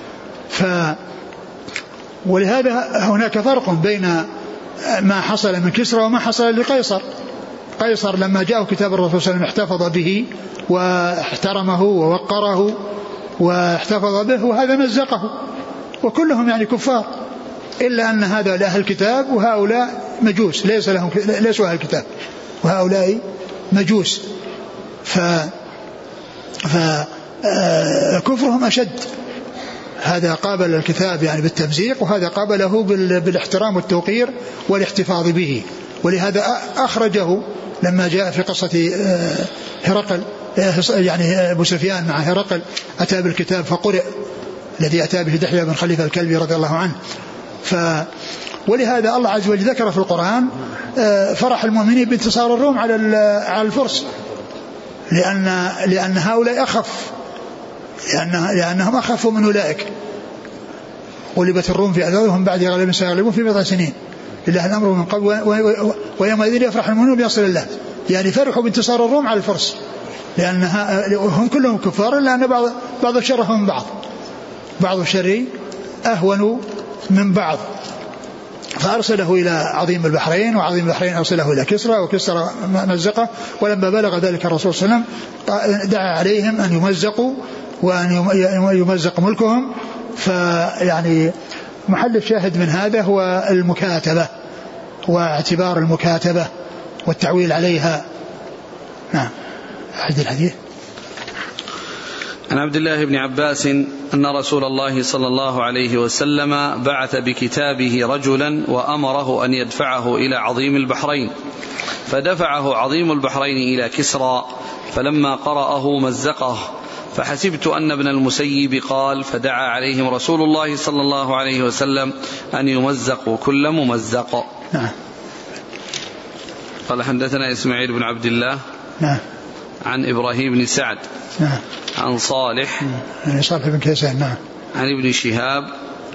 ولهذا هناك فرق بين ما حصل من كسرى وما حصل لقيصر. قيصر لما جاءه كتاب الرسول صلى الله عليه وسلم احتفظ به واحترمه ووقره واحتفظ به، وهذا مزقه، وكلهم يعني كفار، إلا أن هذا لأهل الكتاب وهؤلاء مجوس ليسوا أهل الكتاب، وهؤلاء مجوس، فكفرهم أشد. هذا قابل الكتاب يعني بالتمزيق، وهذا قابله بالاحترام والتوقير والاحتفاظ به. ولهذا أخرجه لما جاء في قصة هرقل، يعني أبو سفيان مع هرقل أتى بالكتاب فقرئ، الذي أتى به دحية بن خليفة الكلبي رضي الله عنه. ولهذا الله عز وجل ذكر في القرآن فرح المؤمنين بانتصار الروم على الفرس، لأن هؤلاء أخف، لأنهم أخفوا من أولئك. غلبت الروم في أعدادهم بعد غلبهم سيغلبون في بضع سنين، لله الأمر من قبل ويومئذ يفرح المؤمنون بنصر الله. يعني فرحوا بانتصار الروم على الفرس، لأن هم كلهم كفار، إلا أن بعض الشر من بعض الشر أهون من بعض. فأرسله إلى عظيم البحرين، وعظيم البحرين أرسله إلى كسرى، وكسرى مزقه. ولما بلغ ذلك الرسول صلى الله عليه وسلم دعا عليهم أن يمزقوا وأن يمزق ملكهم. فيعني محل الشاهد من هذا هو المكاتبة، واعتبار المكاتبة والتعويل عليها. نعم. أحد الحديث عن عبد الله بن عباس أن رسول الله صلى الله عليه وسلم بعث بكتابه رجلا وأمره أن يدفعه إلى عظيم البحرين، فدفعه عظيم البحرين إلى كسرى، فلما قرأه مزقه، فحسبت أن ابن المسيب قال فدعا عليهم رسول الله صلى الله عليه وسلم أن يمزقوا كل ممزق. نعم. قال حدثنا إسماعيل بن عبد الله. نعم. عن إبراهيم بن سعد. نعم. عن صالح. عن صالح بن كيسان. نعم. عن ابن شهاب.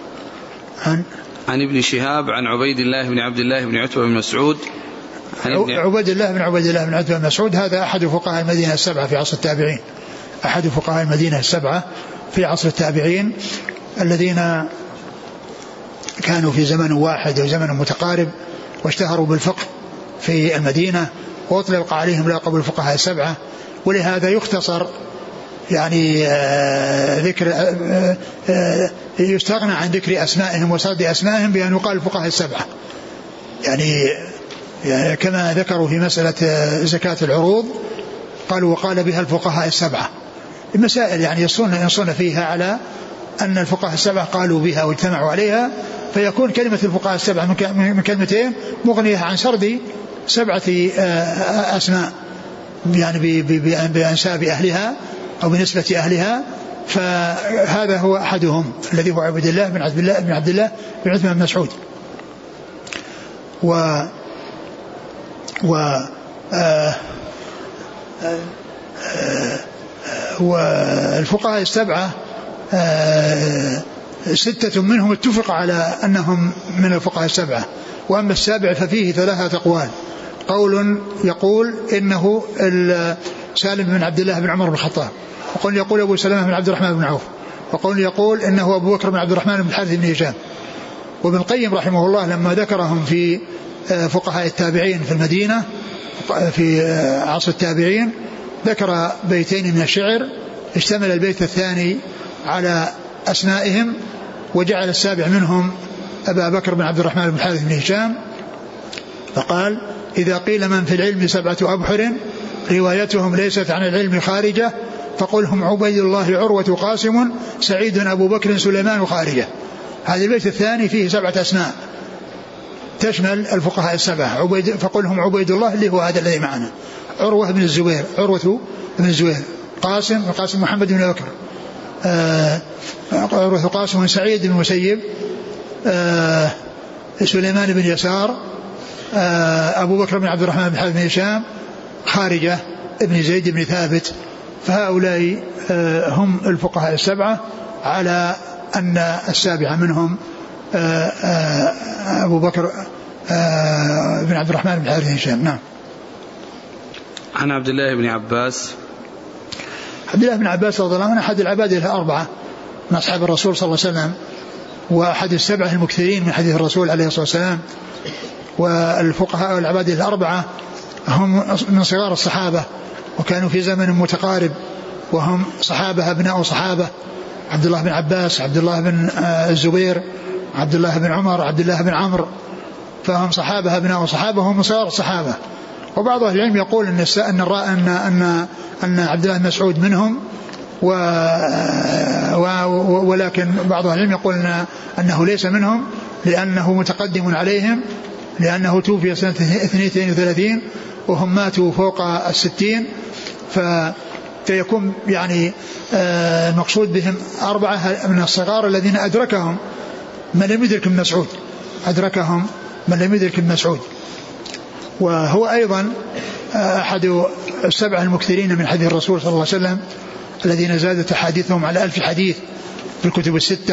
عن ابن شهاب عن عبيد الله بن عبد الله بن عتبة بن مسعود. عبيد الله بن عتبة بن مسعود هذا أحد فقهاء المدينة السبعة في عصر التابعين، أحد فقهاء المدينة السبعة في عصر التابعين الذين كانوا في زمن واحد وزمن متقارب، واشتهروا بالفقه في المدينة، وأطلق عليهم لقب الفقهاء السبعة. ولهذا يختصر يعني ذكر يستغنى عن ذكر أسمائهم وسرد أسمائهم بأن يقال الفقهاء السبعة، يعني كما ذكروا في مسألة زكاة العروض قالوا وقال بها الفقهاء السبعة. المسائل يعني ينصون فيها على أن الفقهاء السبعة قالوا بها واجتمعوا عليها، فيكون كلمة الفقهاء السبعة من كلمتين مغنية عن سرد 7 أسماء، يعني بأنساب أهلها أو بنسبة أهلها. فهذا هو أحدهم الذي هو عبد الله بن عبد الله بن عتبة بن مسعود. والفقهاء السبعة 6 منهم اتفق على أنهم من الفقهاء السبعة، وأما السابع ففيه 3 أقوال. قول يقول إنه سالم بن عبد الله بن عمر بن الخطاب، وقول يقول أبو سلمة بن عبد الرحمن بن عوف، وقول يقول إنه أبو بكر بن عبد الرحمن بن الحارث بن هشام. وابن القيم رحمه الله لما ذكرهم في فقهاء التابعين في المدينة في عصر التابعين ذكر بيتين من الشعر، اشتمل البيت الثاني على أسمائهم، وجعل السابع منهم أبا بكر بن عبد الرحمن بن الحارث بن هشام، فقال إذا قيل من في العلم 7 أبحر روايتهم ليست عن العلم خارجة، فقل هم عبيد الله عروة قاسم سعيد أبو بكر سليمان خارجة. هذا البيت الثاني فيه 7 أسماء تشمل الفقهاء السبعة. فقل هم عبيد الله اللي هو هذا الذي معنا، عروة بن الزبير قاسم محمد بن بكر، عروة قاسم سعيد بن المسيب، سليمان بن يسار، أبو بكر بن عبد الرحمن بن حارث بن هشام، خارجة ابن زيد بن ثابت. فهؤلاء هم الفقهاء السبعة، على أن السابعة منهم أبو بكر بن عبد الرحمن بن حارث بن هشام. نعم. عن عبد الله بن عباس. عبد الله بن عباس رضي الله عنه أحد العباد 4 من أصحاب الرسول صلى الله عليه وسلم، وأحد 7 المكثرين من حديث الرسول عليه الصلاة والسلام. والفقهاء والعباد 4 هم من صغار الصحابة، وكانوا في زمن متقارب، وهم صحابة أبناء صحابة، عبد الله بن عباس، عبد الله بن الزبير، عبد الله بن عمر، عبد الله بن عمرو، فهم صحابة أبناء صحابة هم صغار الصحابة. وبعض أهل العلم يقول أن عبد الله بن مسعود منهم، ولكن بعض أهل العلم يقول أنه ليس منهم لأنه متقدم عليهم، لأنه توفي سنة 32 وهم ماتوا فوق 60، فيكون يعني المقصود بهم 4 من الصغار الذين أدركهم من لم يدرك ابن مسعود، أدركهم من لم يدرك ابن مسعود. وهو أيضا أحد 7 المكثرين من حديث الرسول صلى الله عليه وسلم الذين زادت أحاديثهم على 1000 حديث في الكتب ال6،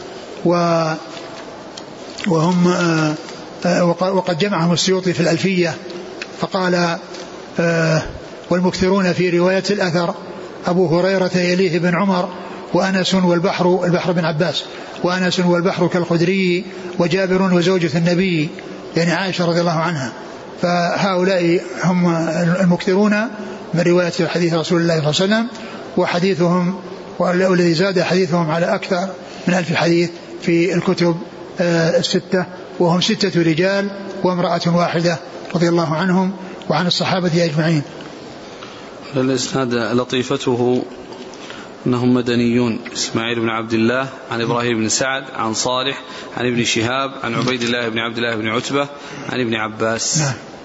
وهم وقد جمعهم السيوطي في الألفية فقال والمكثرون في رواية الأثر أبو هريرة يليه بن عمر وأنس البحر بن عباس، وأنس والبحر كالخدري وجابر وزوجة النبي يعني عائشة رضي الله عنها. فهؤلاء هم المكثرون من رواية حديث رسول الله صلى الله عليه وسلم، وحديثهم والذي زاد حديثهم على أكثر من 1000 حديث في الكتب ال6، وهم 6 رجال وامرأة واحدة رضي الله عنهم وعن الصحابة أجمعين. الإسناد لطيفته أنهم مدنيون: إسماعيل بن عبد الله عن إبراهيم بن سعد عن صالح عن ابن شهاب عن عبيد الله بن عبد الله بن عتبة عن ابن عباس.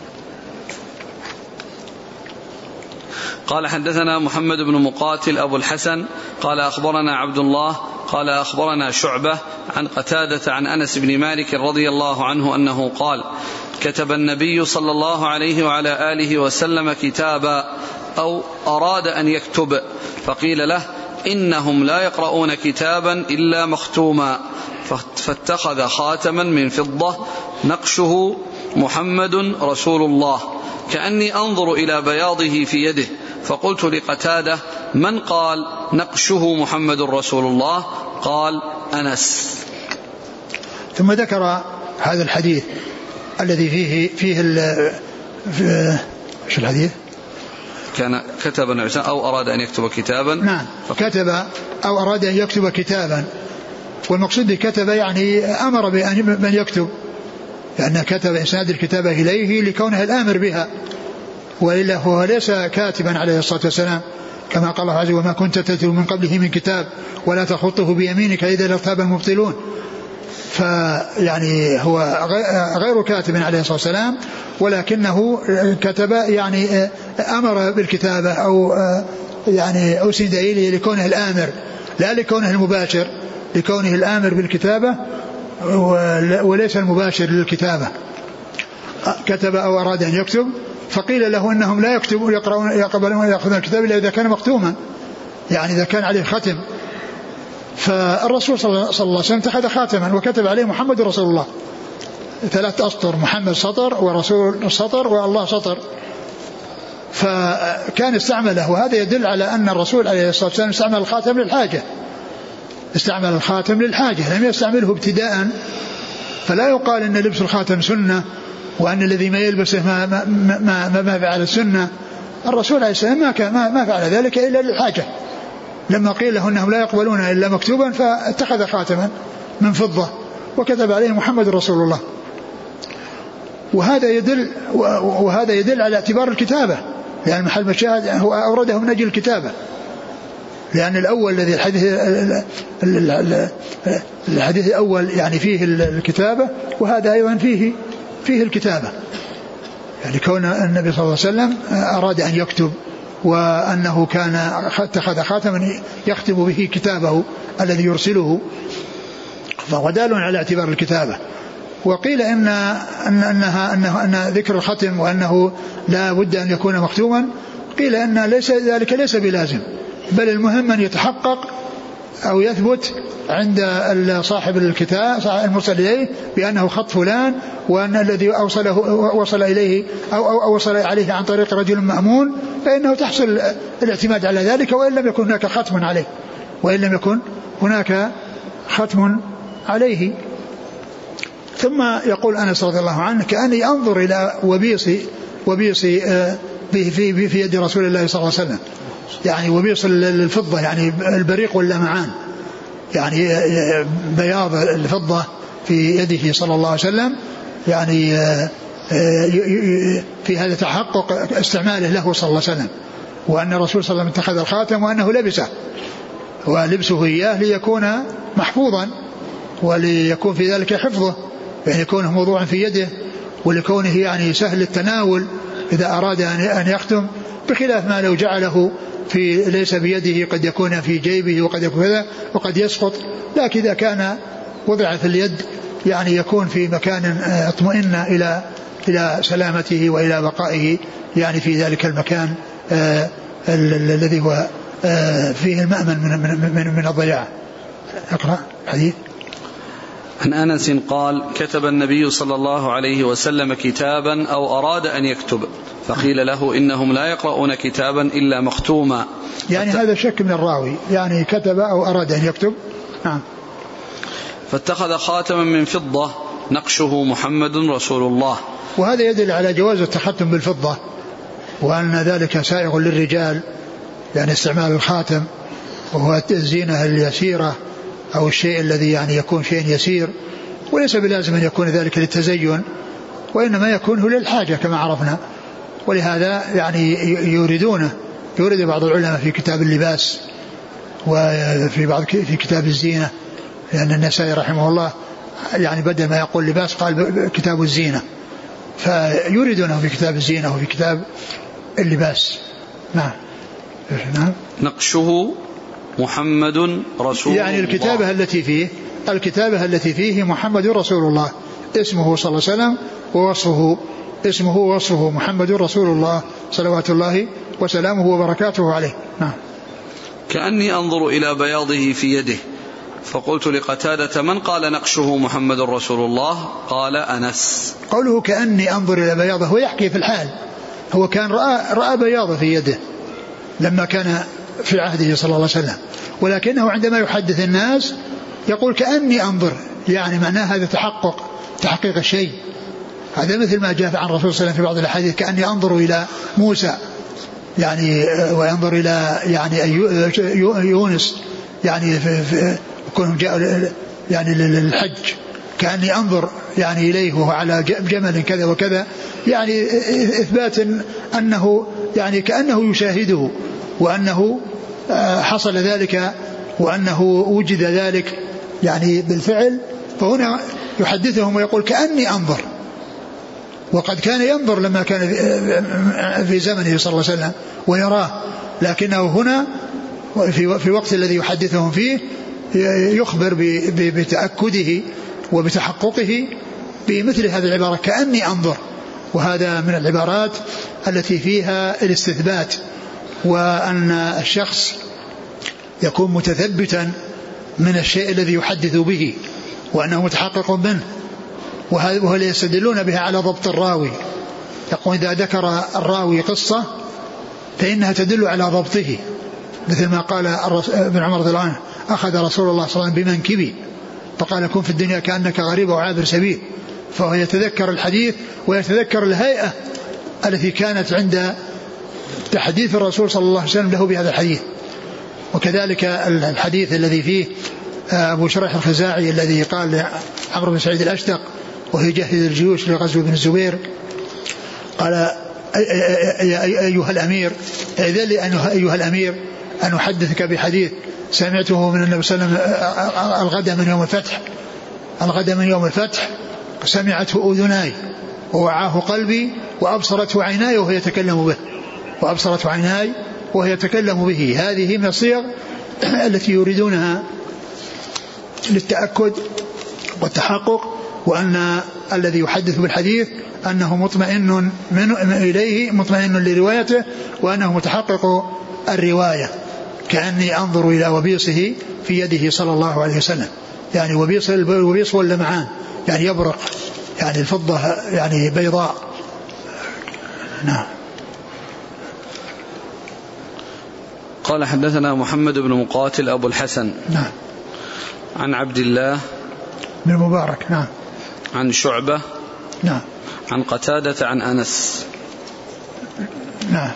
قال حدثنا محمد بن مقاتل أبو الحسن قال أخبرنا عبد الله قال أخبرنا شعبة عن قتادة عن أنس بن مالك رضي الله عنه أنه قال: كتب النبي صلى الله عليه وعلى آله وسلم كتابا أو أراد أن يكتب، فقيل له: إنهم لا يقرؤون كتابا إلا مختوما، فاتخذ خاتما من فضة نقشه محمد رسول الله، كأني أنظر إلى بياضه في يده، فقلت لقتادة: من قال نقشه محمد رسول الله؟ قال: أنس. ثم ذكر هذا الحديث الذي فيه شو الحديث؟ كان كتب أو أراد أن يكتب كتابا. نعم، كتب أو أراد أن يكتب كتابا، والمقصود بكتب يعني أمر بأن يكتب، لأن كتب إسناد الكتابة إليه لكونه الآمر بها، وإلا هو ليس كاتبا عليه الصلاة والسلام، كما قال الله عز وجل: وما كنت تتلو من قبله من كتاب ولا تخطه بيمينك إذا لارتاب المبطلون. فيعني هو غير كاتب عليه الصلاة والسلام، ولكنه كتب يعني أمر بالكتابة أو يعني أسند إليه لكونه الآمر، لا لكونه المباشر، لكونه الآمر بالكتابة وليس المباشر للكتابة. كتب أو أراد أن يكتب، فقيل له إنهم لا يقبلون يأخذون الكتاب إلا إذا كان مختوما، يعني إذا كان عليه ختم. فالرسول صلى الله عليه وسلم اتخذ خاتما وكتب عليه محمد رسول الله، 3 أسطر، محمد سطر ورسول سطر والله سطر، فكان استعمله. وهذا يدل على أن الرسول عليه الصلاة والسلام استعمل الخاتم للحاجة، استعمل الخاتم للحاجة، لم يستعمله ابتداء. فلا يقال أن لبس الخاتم سنة وأن الذي ما يلبسه ما فعل السنة. الرسول عليه السلام ما فعل ذلك إلا للحاجة. لما قيل له أنهم لا يقبلون إلا مكتوبا فاتخذ خاتما من فضة وكتب عليه محمد رسول الله. وهذا يدل على اعتبار الكتابة، لأن محل مشاهد هو أورده من أجل الكتابة، لأن الأول الذي الحديث الأول يعني فيه الكتابة، وهذا أيضا فيه الكتابة، يعني كون النبي صلى الله عليه وسلم أراد أن يكتب، وأنه كان اتخذ خاتما يختم به كتابه الذي يرسله، فهو دال على اعتبار الكتابة. وقيل أن ذكر الختم وأنه لا بد أن يكون مختوما، قيل أن ذلك ليس بلازم، بل المهم أن يتحقق أو يثبت عند صاحب الكتاب صاحب المرسل إليه بأنه خط فلان، وأن الذي وصل إليه أو وصل عليه عن طريق رجل مأمون، فإنه تحصل الاعتماد على ذلك، وإن لم يكن هناك ختم عليه. ثم يقول أنس رضي الله عنه: كأني أنظر إلى وبيص في يد رسول الله صلى الله عليه وسلم، يعني وبيص الفضة، يعني البريق واللمعان، يعني بياض الفضة في يده صلى الله عليه وسلم، يعني في هذا تحقق استعماله له صلى الله عليه وسلم، وأن الرسول صلى الله عليه وسلم اتخذ الخاتم وأنه لبسه، ولبسه إياه ليكون محفوظا وليكون في ذلك حفظه، يعني يكونه موضوعا في يده ولكونه يعني سهل التناول إذا أراد أن يختم، بخلاف ما لو جعله في ليس بيده قد يكون في جيبه وقد يكون كذا وقد يسقط. لكن إذا كان وضع في اليد يعني يكون في مكان اطمئن إلى سلامته وإلى بقائه يعني في ذلك المكان الذي هو فيه المأمن من الضياع. أقرأ حديث. عن أنس قال: كتب النبي صلى الله عليه وسلم كتابا أو أراد أن يكتب، فقيل له: إنهم لا يقرؤون كتابا إلا مختوما. يعني هذا شك من الراوي، يعني كتب أو أراد أن يكتب. فاتخذ خاتما من فضة نقشه محمد رسول الله. وهذا يدل على جواز التختم بالفضة، وأن ذلك سائغ للرجال، يعني استعمال الخاتم، وهو الزينة اليسيرة أو الشيء الذي يعني يكون شيء يسير، وليس بلازم أن يكون ذلك للتزين، وإنما يكون للحاجة كما عرفنا. ولهذا يعني يورد بعض العلماء في كتاب اللباس في كتاب الزينة، لأن النسائي رحمه الله يعني بدل ما يقول لباس قال كتاب الزينة، فيوردونه في كتاب الزينة وفي كتاب اللباس. نعم. نقشه محمد رسول يعني الكتابة الله. الكتابة التي فيه محمد رسول الله، اسمه صلى الله عليه وسلم ووصفه، اسمه ووصفه محمد رسول الله صلوات الله وسلامه وبركاته عليه. نعم. كأني أنظر إلى بياضه في يده، فقلت لقتادة: من قال نقشه محمد رسول الله؟ قال: أنس. قوله كأني أنظر إلى بياضه هو يحكي في الحال، هو كان رأى بياضه في يده لما كان في عهده صلى الله عليه وسلم، ولكنه عندما يحدث الناس يقول كأني أنظر، يعني معناه هذا تحقيق الشيء. هذا مثل ما جاء عن الرسول صلى الله عليه وسلم في بعض الأحاديث: كأني أنظر إلى موسى، يعني وينظر إلى يعني يونس، يعني كونهم جاءوا يعني للحج، كأني أنظر يعني إليه وهو على جمل كذا وكذا، يعني إثبات أنه يعني كأنه يشاهده، وأنه حصل ذلك، وأنه وجد ذلك يعني بالفعل. فهنا يحدثهم ويقول كأني أنظر، وقد كان ينظر لما كان في زمنه صلى الله عليه وسلم ويراه، لكنه هنا في وقت الذي يحدثهم فيه يخبر بتأكده وبتحققه بمثل هذه العبارة كأني أنظر. وهذا من العبارات التي فيها الاستثبات، وأن الشخص يكون متثبتا من الشيء الذي يحدث به وأنه متحقق منه، وهو يستدلون بها على ضبط الراوي. يقول إذا ذكر الراوي قصة فإنها تدل على ضبطه، مثل ما قال ابن عمر رضي الله عنه: أخذ رسول الله صلى الله عليه وسلم بمنكبي فقال: كن في الدنيا كأنك غريب وعابر سبيل. فهو يتذكر الحديث ويتذكر الهيئة التي كانت عند تحديث الرسول صلى الله عليه وسلم له بهذا الحديث. وكذلك الحديث الذي فيه أبو شريح الخزاعي الذي قال عمرو بن سعيد الأشتق وهي جهز الجيوش لغزو بن الزبير، قال: أيها الأمير، إذن لي أيها الأمير أن أحدثك بحديث سمعته من النبي صلى الله عليه وسلم الغد من يوم الفتح سمعته أذناي ووعاه قلبي وأبصرته عيناي وهي يتكلم به. هذه من الصيغ التي يريدونها للتأكد والتحقق، وأن الذي يحدث بالحديث أنه مطمئن إليه، مطمئن لروايته، وأنه متحقق الرواية. كأني أنظر إلى وبيصه في يده صلى الله عليه وسلم، يعني وبيص واللمعان، يعني يبرق، يعني الفضة يعني بيضاء. نعم. قال: حدثنا محمد بن مقاتل أبو الحسن. نعم. عن عبد الله بن المبارك. نعم. عن شعبة. نعم. عن قتادة عن أنس. نعم.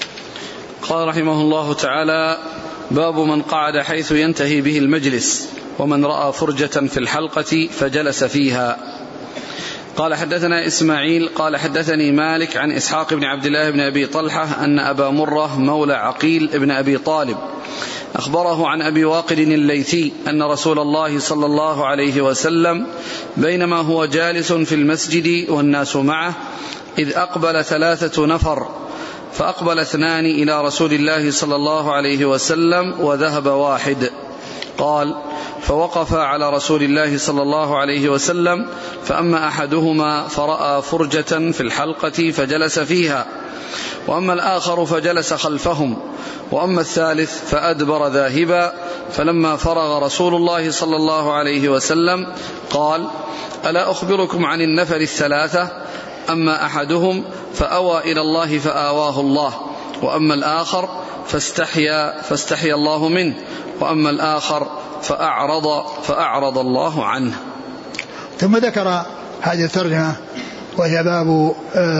قال رحمه الله تعالى: باب من قعد حيث ينتهي به المجلس ومن رأى فرجة في الحلقة فجلس فيها. قال حدثنا إسماعيل قال حدثني مالك عن إسحاق بن عبد الله بن أبي طلحة أن أبا مرة مولى عقيل بن أبي طالب أخبره عن أبي واقد الليثي أن رسول الله صلى الله عليه وسلم بينما هو جالس في المسجد والناس معه إذ أقبل 3 نفر، فأقبل 2 إلى رسول الله صلى الله عليه وسلم وذهب 1. قال: فوقف على رسول الله صلى الله عليه وسلم، فأما أحدهما فرأى فرجة في الحلقة فجلس فيها، وأما الآخر فجلس خلفهم، وأما الثالث فأدبر ذاهبا. فلما فرغ رسول الله صلى الله عليه وسلم قال: ألا أخبركم عن النفر 3؟ أما أحدهم فأوى إلى الله فآواه الله، وأما الآخر فاستحيا الله منه، وأما الآخر فأعرض الله عنه. ثم ذكر هذه الترجمة وهي باب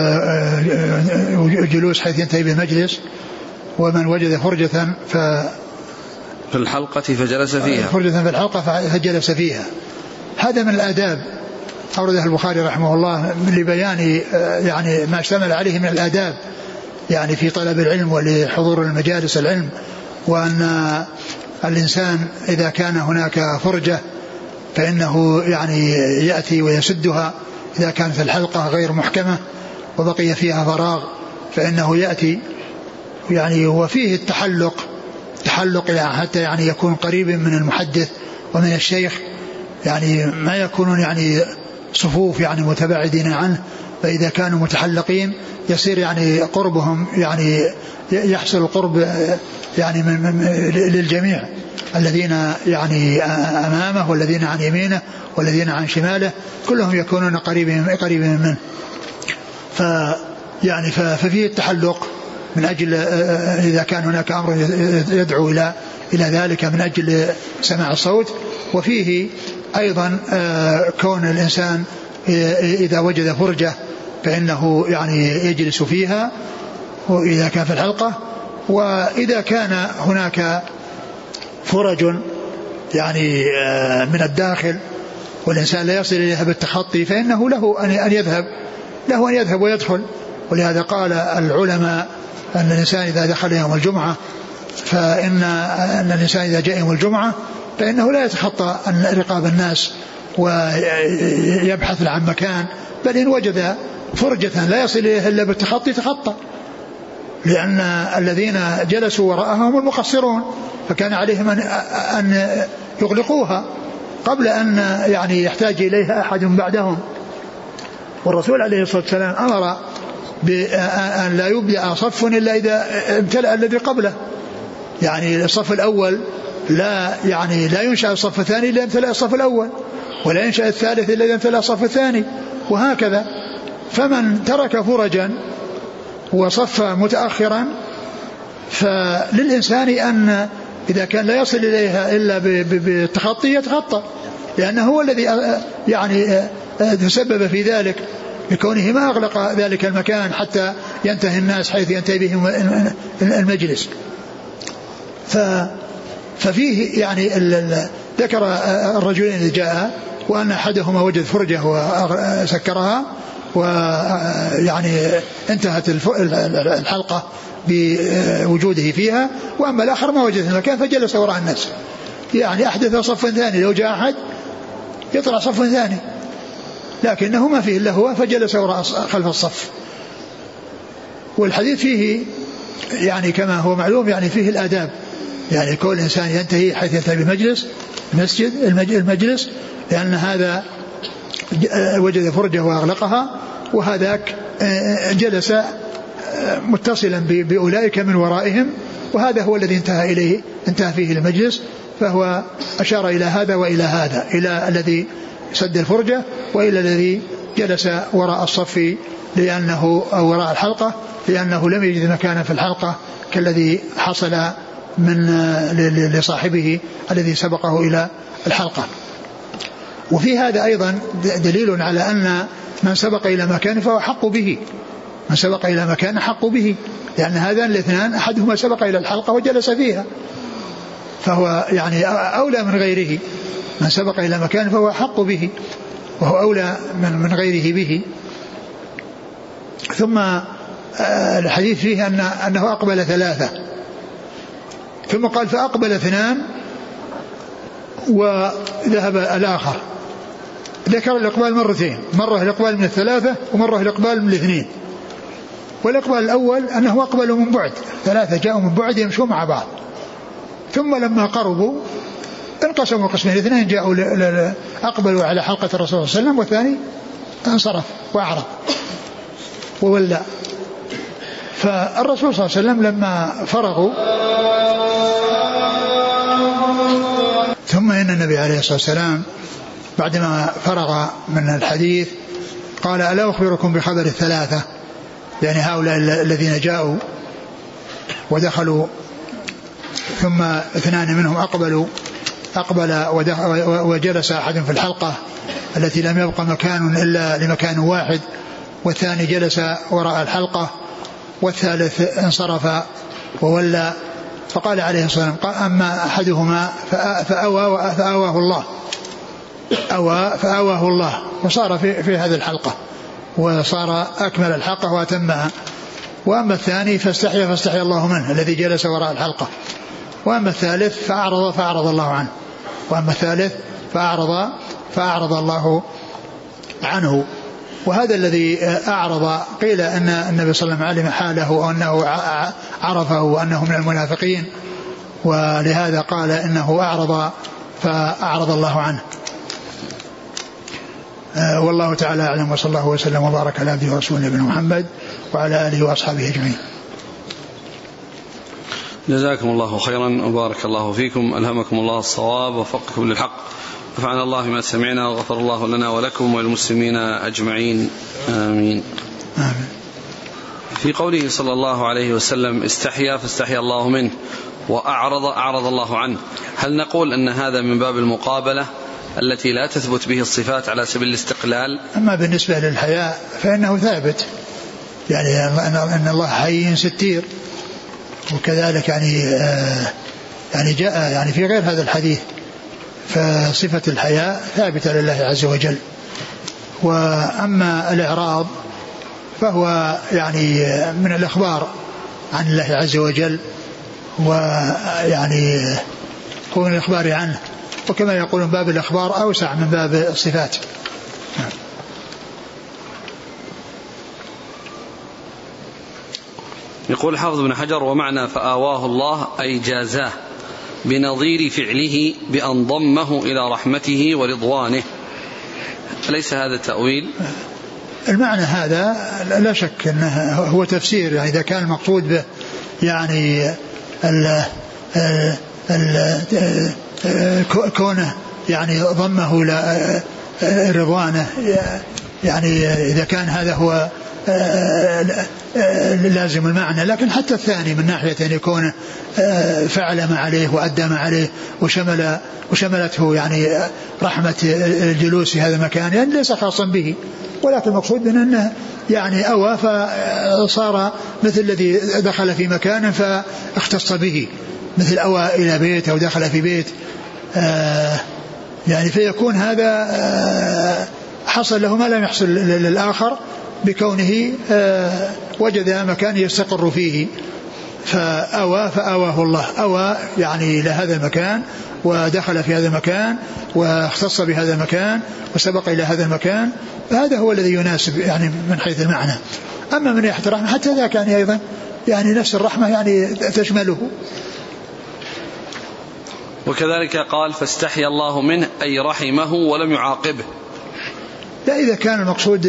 جلوس حيث ينتهي بالمجلس، ومن وجد فرجة في الحلقة فجلس فيها، فرجة في الحلقة فجلس فيها. هذا من الآداب أورده البخاري رحمه الله لبيان يعني ما اشتمل عليه من الآداب يعني في طلب العلم ولحضور المجالس العلم، وأن الإنسان إذا كان هناك فرجة فإنه يعني يأتي ويسدها، إذا كانت الحلقة غير محكمة وبقي فيها فراغ فإنه يأتي يعني. وفيه التحلق يعني حتى يعني يكون قريب من المحدث ومن الشيخ، يعني ما يكونون يعني صفوف يعني متباعدين عنه، فإذا كانوا متحلقين يصير يعني قربهم يعني يحصل القرب يعني للجميع، الذين يعني أمامه والذين عن يمينه والذين عن شماله كلهم يكونون قريبين منه. يعني ففيه التحلق من أجل إذا كان هناك أمر يدعو إلى ذلك من أجل سماع الصوت. وفيه أيضا كون الإنسان إذا وجد فرجة فإنه يعني يجلس فيها وإذا كان في الحلقة. وإذا كان هناك فرج يعني من الداخل والإنسان لا يصل إليها بالتخطي فإنه له أن يذهب ويدخل. ولهذا قال العلماء أن الإنسان إذا دخل يوم الجمعة فإن الإنسان إذا جاء يوم الجمعة فإنه لا يتخطى رقاب الناس ويبحث عن مكان، بل إن وجد فرجة لا يصل إليها إلا بالتخطي تخطى، لأن الذين جلسوا وراءهم المقصرون فكان عليهم أن يغلقوها قبل أن يعني يحتاج إليها أحد بعدهم. والرسول عليه الصلاة والسلام أمر بأن لا يبدأ صف إلا إذا امتلأ الذي قبله، يعني الصف الأول لا ينشأ الصف الثاني إلا امتلأ الصف الأول، ولا ينشأ الثالث إلا إذا امتلأ الصف الثاني، وهكذا. فمن ترك فرجا وصف متأخرا فللإنسان أن إذا كان لا يصل إليها إلا بالتخطي يتخطى، لأنه هو الذي يعني تسبب في ذلك بكونه ما أغلق ذلك المكان حتى ينتهي الناس حيث ينتهي بهم المجلس. ففيه يعني ذكر الرجلين اللي جاء وأن أحدهما وجد فرجة وسكرها ويعني انتهت الحلقة بوجوده فيها، وأما الآخر ما وجد المكان فجلس وراء الناس، يعني أحدث صف ثاني، لو جاء أحد يطلع صف ثاني لكنه ما فيه إلا هو فجلس وراء خلف الصف. والحديث فيه يعني كما هو معلوم يعني فيه الآداب، يعني كل إنسان ينتهي حيث ينتهي بمجلس المجلس، لأن هذا وجد فرجة وأغلقها، وهذاك جلس متصلا بأولئك من ورائهم، وهذا هو الذي انتهى فيه المجلس. فهو أشار إلى هذا وإلى هذا، إلى الذي سد الفرجة وإلى الذي جلس وراء الصف لأنه أو وراء الحلقة لأنه لم يجد مكانا في الحلقة كالذي حصل من لصاحبه الذي سبقه إلى الحلقة. وفي هذا أيضا دليل على أن من سبق إلى مكان فهو حق به، من سبق إلى مكان حق به، لأن هذان الاثنان أحدهما سبق إلى الحلقة وجلس فيها، فهو يعني أولى من غيره. من سبق إلى مكان فهو أحق به وهو أولى من غيره به. ثم الحديث فيه أنه أقبل 3، ثم قال فأقبل 2 وذهب الآخر. ذكر الإقبال مرتين، مرة الإقبال من 3 ومرة الإقبال من 2. والإقبال الأول أنه أقبلوا من بعد، 3 جاءوا من بعد يمشوا مع بعض، ثم لما قربوا انقسموا قسمين، 2 جاءوا أقبلوا على حلقة الرسول صلى الله عليه وسلم، والثاني انصرف وأعرض وولى. فالرسول صلى الله عليه وسلم لما فرغوا ثم إن النبي عليه الصلاة والسلام بعدما فرغ من الحديث قال ألا أخبركم بخبر 3، يعني هؤلاء الذين جاءوا ودخلوا ثم 2 منهم أقبل وجلس أحد في الحلقة التي لم يبق مكان إلا لمكان واحد، والثاني جلس وراء الحلقة، والثالث انصرف وولى. فقال عليه الصلاة والسلام أما أحدهما فأواه الله وصار في هذه الحلقة وصار أكمل الحلقة وأتمها. وأما الثاني فاستحي الله منه الذي جلس وراء الحلقة. وأما الثالث فأعرض الله عنه. وأما الثالث فأعرض الله عنه. وهذا الذي أعرض قيل أن النبي صلى الله عليه وسلم علم حاله وأنه عرفه وأنه من المنافقين، ولهذا قال إنه أعرض فأعرض الله عنه. والله تعالى أعلم، وصلى الله وسلم وبارك على عبده ورسوله نبينا محمد وعلى آله وأصحابه أجمعين. جزاكم الله خيرا وبارك الله فيكم، ألهمكم الله الصواب ووفقكم للحق، نفعنا الله بما سمعنا وغفر الله لنا ولكم وللمسلمين أجمعين، آمين. آمين. في قوله صلى الله عليه وسلم استحيا فاستحيا الله منه وأعرض الله عنه، هل نقول أن هذا من باب المقابلة التي لا تثبت به الصفات على سبيل الاستقلال؟ أما بالنسبة للحياء فإنه ثابت، يعني أن الله حي ستير، وكذلك يعني جاء يعني في غير هذا الحديث، فصفة الحياء ثابتة لله عز وجل. وأما الإعراض فهو يعني من الإخبار عن الله عز وجل، ويعني كون الإخبار عنه، وكما يقولون باب الإخبار أوسع من باب الصفات. يقول حافظ بن حجر ومعنى فآواه الله أي جازاه بنظير فعله بأن ضمه إلى رحمته ورضوانه، أليس هذا التأويل؟ المعنى هذا لا شك أنه هو تفسير، يعني إذا كان المقصود به يعني كونه يعني ضمه إلى رضوانه، يعني إذا كان هذا هو لازم المعنى. لكن حتى الثاني من ناحية أن يكون فعل ما عليه وأدى ما عليه وشملته يعني رحمة الجلوس في هذا المكان، يعني ليس خاصا به، ولكن المقصود أنه يعني أوى فصار مثل الذي دخل في مكان فاختص به، مثل أوى إلى بيت أو دخل في بيت، يعني فيكون هذا حصل له ما لم يحصل للآخر بكونه وجد مكان يستقر فيه، فأواه الله، أوى يعني إلى هذا المكان ودخل في هذا المكان واختص بهذا المكان وسبق إلى هذا المكان، فهذا هو الذي يناسب يعني من حيث المعنى. أما من ناحية الرحمة حتى ذا كان أيضا يعني نفس الرحمة يعني تشمله. وكذلك قال فاستحيا الله منه أي رحمه ولم يعاقبه. لا، إذا كان المقصود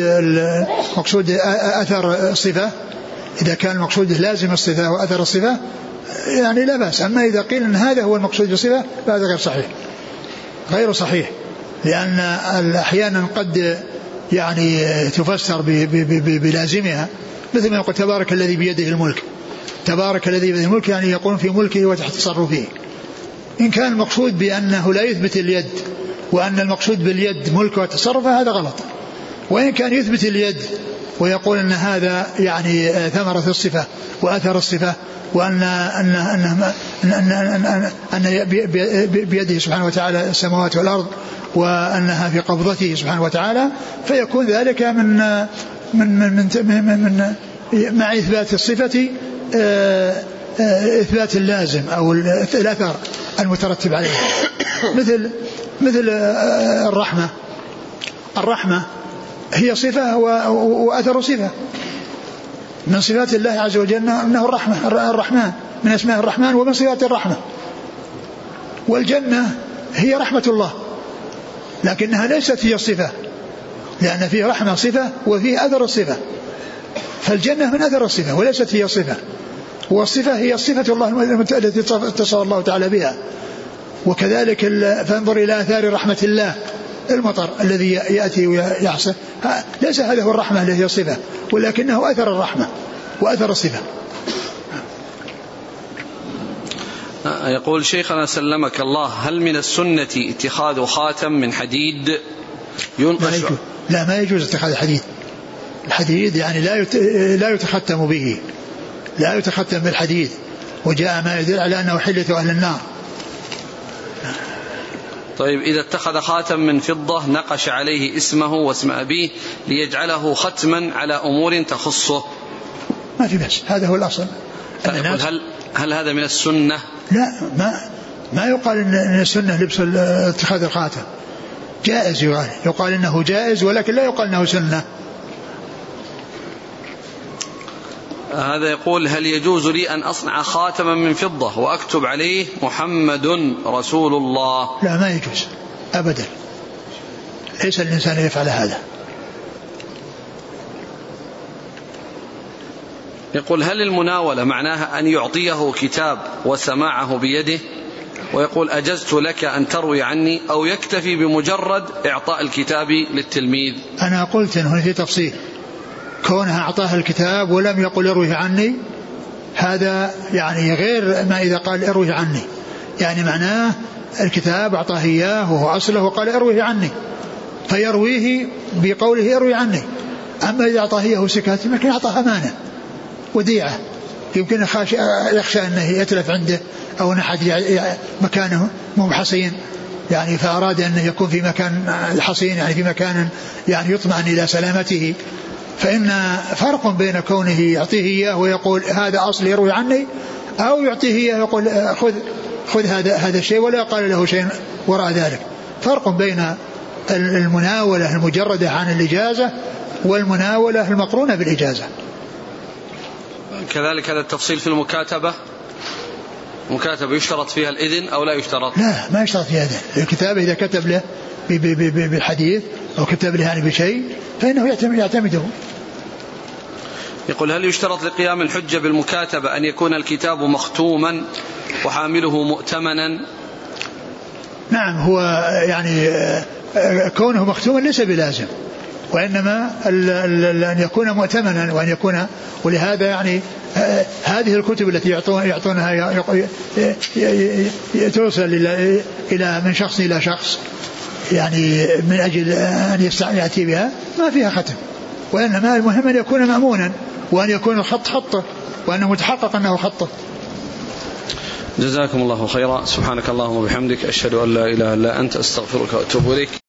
أثر الصفة، إذا كان المقصود لازم الصفة وأثر الصفة يعني لا بأس. أما إذا قيل أن هذا هو المقصود بالصفة فهذا غير صحيح، لأن أحيانا قد يعني تفسر بلازمها، مثل ما يقول تبارك الذي بيده الملك. تبارك الذي بيده الملك يعني يقول في ملكه وتحت تصرفه. إن كان المقصود بأنه لا يثبت اليد وأن المقصود باليد ملك وتصرف هذا غلط، وإن كان يثبت اليد ويقول أن هذا يعني ثمرة الصفة وأثر الصفة، وأن بيده سبحانه وتعالى السماوات والأرض وأنها في قبضته سبحانه وتعالى، فيكون ذلك من مع إثبات الصفة إثبات اللازم أو الأثر المترتب عليه. مثل الرحمة هي صفة وأثر صفة من صفات الله عز وجل، أنه الرحمن من اسماء الرحمن ومن صفات الرحمة. والجنة هي رحمة الله، لكنها ليست هي الصفة، لأن فيه رحمة صفة وفيه أثر الصفة، فالجنة من أثر الصفة وليست هي الصفة، والصفة هي صفة الله التي اتصف الله تعالى بها. وكذلك فانظر إلى آثار رحمة الله، المطر الذي يأتي ويحصل، ليس هذا هو الرحمة التي هي الصفة، ولكنه أثر الرحمة وأثر الصفة. يقول شيخنا سلمك الله: هل من السنة اتخاذ خاتم من حديد ينقش؟ لا، ما يجوز اتخاذ الحديد يعني لا يتختم به، لا يتختم بالحديد، وجاء ما يدل على أنه حلة أهل النار. طيب، إذا اتخذ خاتم من فضة نقش عليه اسمه واسم أبيه ليجعله ختما على أمور تخصه، ما في بس، هذا هو الأصل. هل هذا من السنة؟ لا، ما يقال إن السنة لبس اتخاذ الخاتم، جائز، يقال إنه جائز، ولكن لا يقال إنه سنة. هذا يقول: هل يجوز لي أن أصنع خاتما من فضة وأكتب عليه محمد رسول الله؟ لا، ما يجوز أبدا، ليس الإنسان يفعل هذا. يقول: هل المناولة معناها أن يعطيه كتاب وسماعه بيده، ويقول: أجزت لك أن تروي عني، أو يكتفي بمجرد إعطاء الكتاب للتلميذ؟ أنا قلت أنه في تفصيل، كونها أعطاه الكتاب ولم يقل اروه عني، هذا يعني غير ما إذا قال اروه عني، يعني معناه الكتاب أعطاه إياه وهو أصله وقال اروه عني، فيرويه بقوله اروي عني. أما إذا أعطاه إياه سكات، يمكن أعطاه أمانة وديعة، يمكن يخشى أنه يتلف عنده، أو أن أحد مكانه مو حصين، يعني فأراد أن يكون في مكان الحصين، يعني في مكان يعني يطمئن إلى سلامته. فإن فرق بين كونه يعطيه إياه ويقول هذا أصل يروي عني، أو يعطيه إياه ويقول خذ هذا الشيء ولا قال له شيء وراء ذلك. فرق بين المناولة المجردة عن الإجازة والمناولة المقرونة بالإجازة. كذلك هذا التفصيل في المكاتبة يشترط فيها الإذن أو لا يشترط؟ لا، ما يشترط فيها إذن. الكتابة إذا كتب له بالحديث أو كتب له يعني بشيء فإنه يعتمده. يقول: هل يشترط لقيام الحجة بالمكاتبة أن يكون الكتاب مختوما وحامله مؤتمنا؟ نعم، هو يعني كونه مختوما ليس بلازم، وإنما أن يكون مؤتمنا، وأن يكون، ولهذا يعني هذه الكتب التي يعطونها توصل إلى من شخص إلى شخص، يعني من أجل أن يأتي بها، ما فيها ختم، وإنما المهم أن يكون مأمونا، وأن يكون الخط خطه، وأنه متحقق أنه خطه. جزاكم الله خيرا. سبحانك اللهم وبحمدك، أشهد أن لا إله إلا أنت، أستغفرك وأتوب إليك.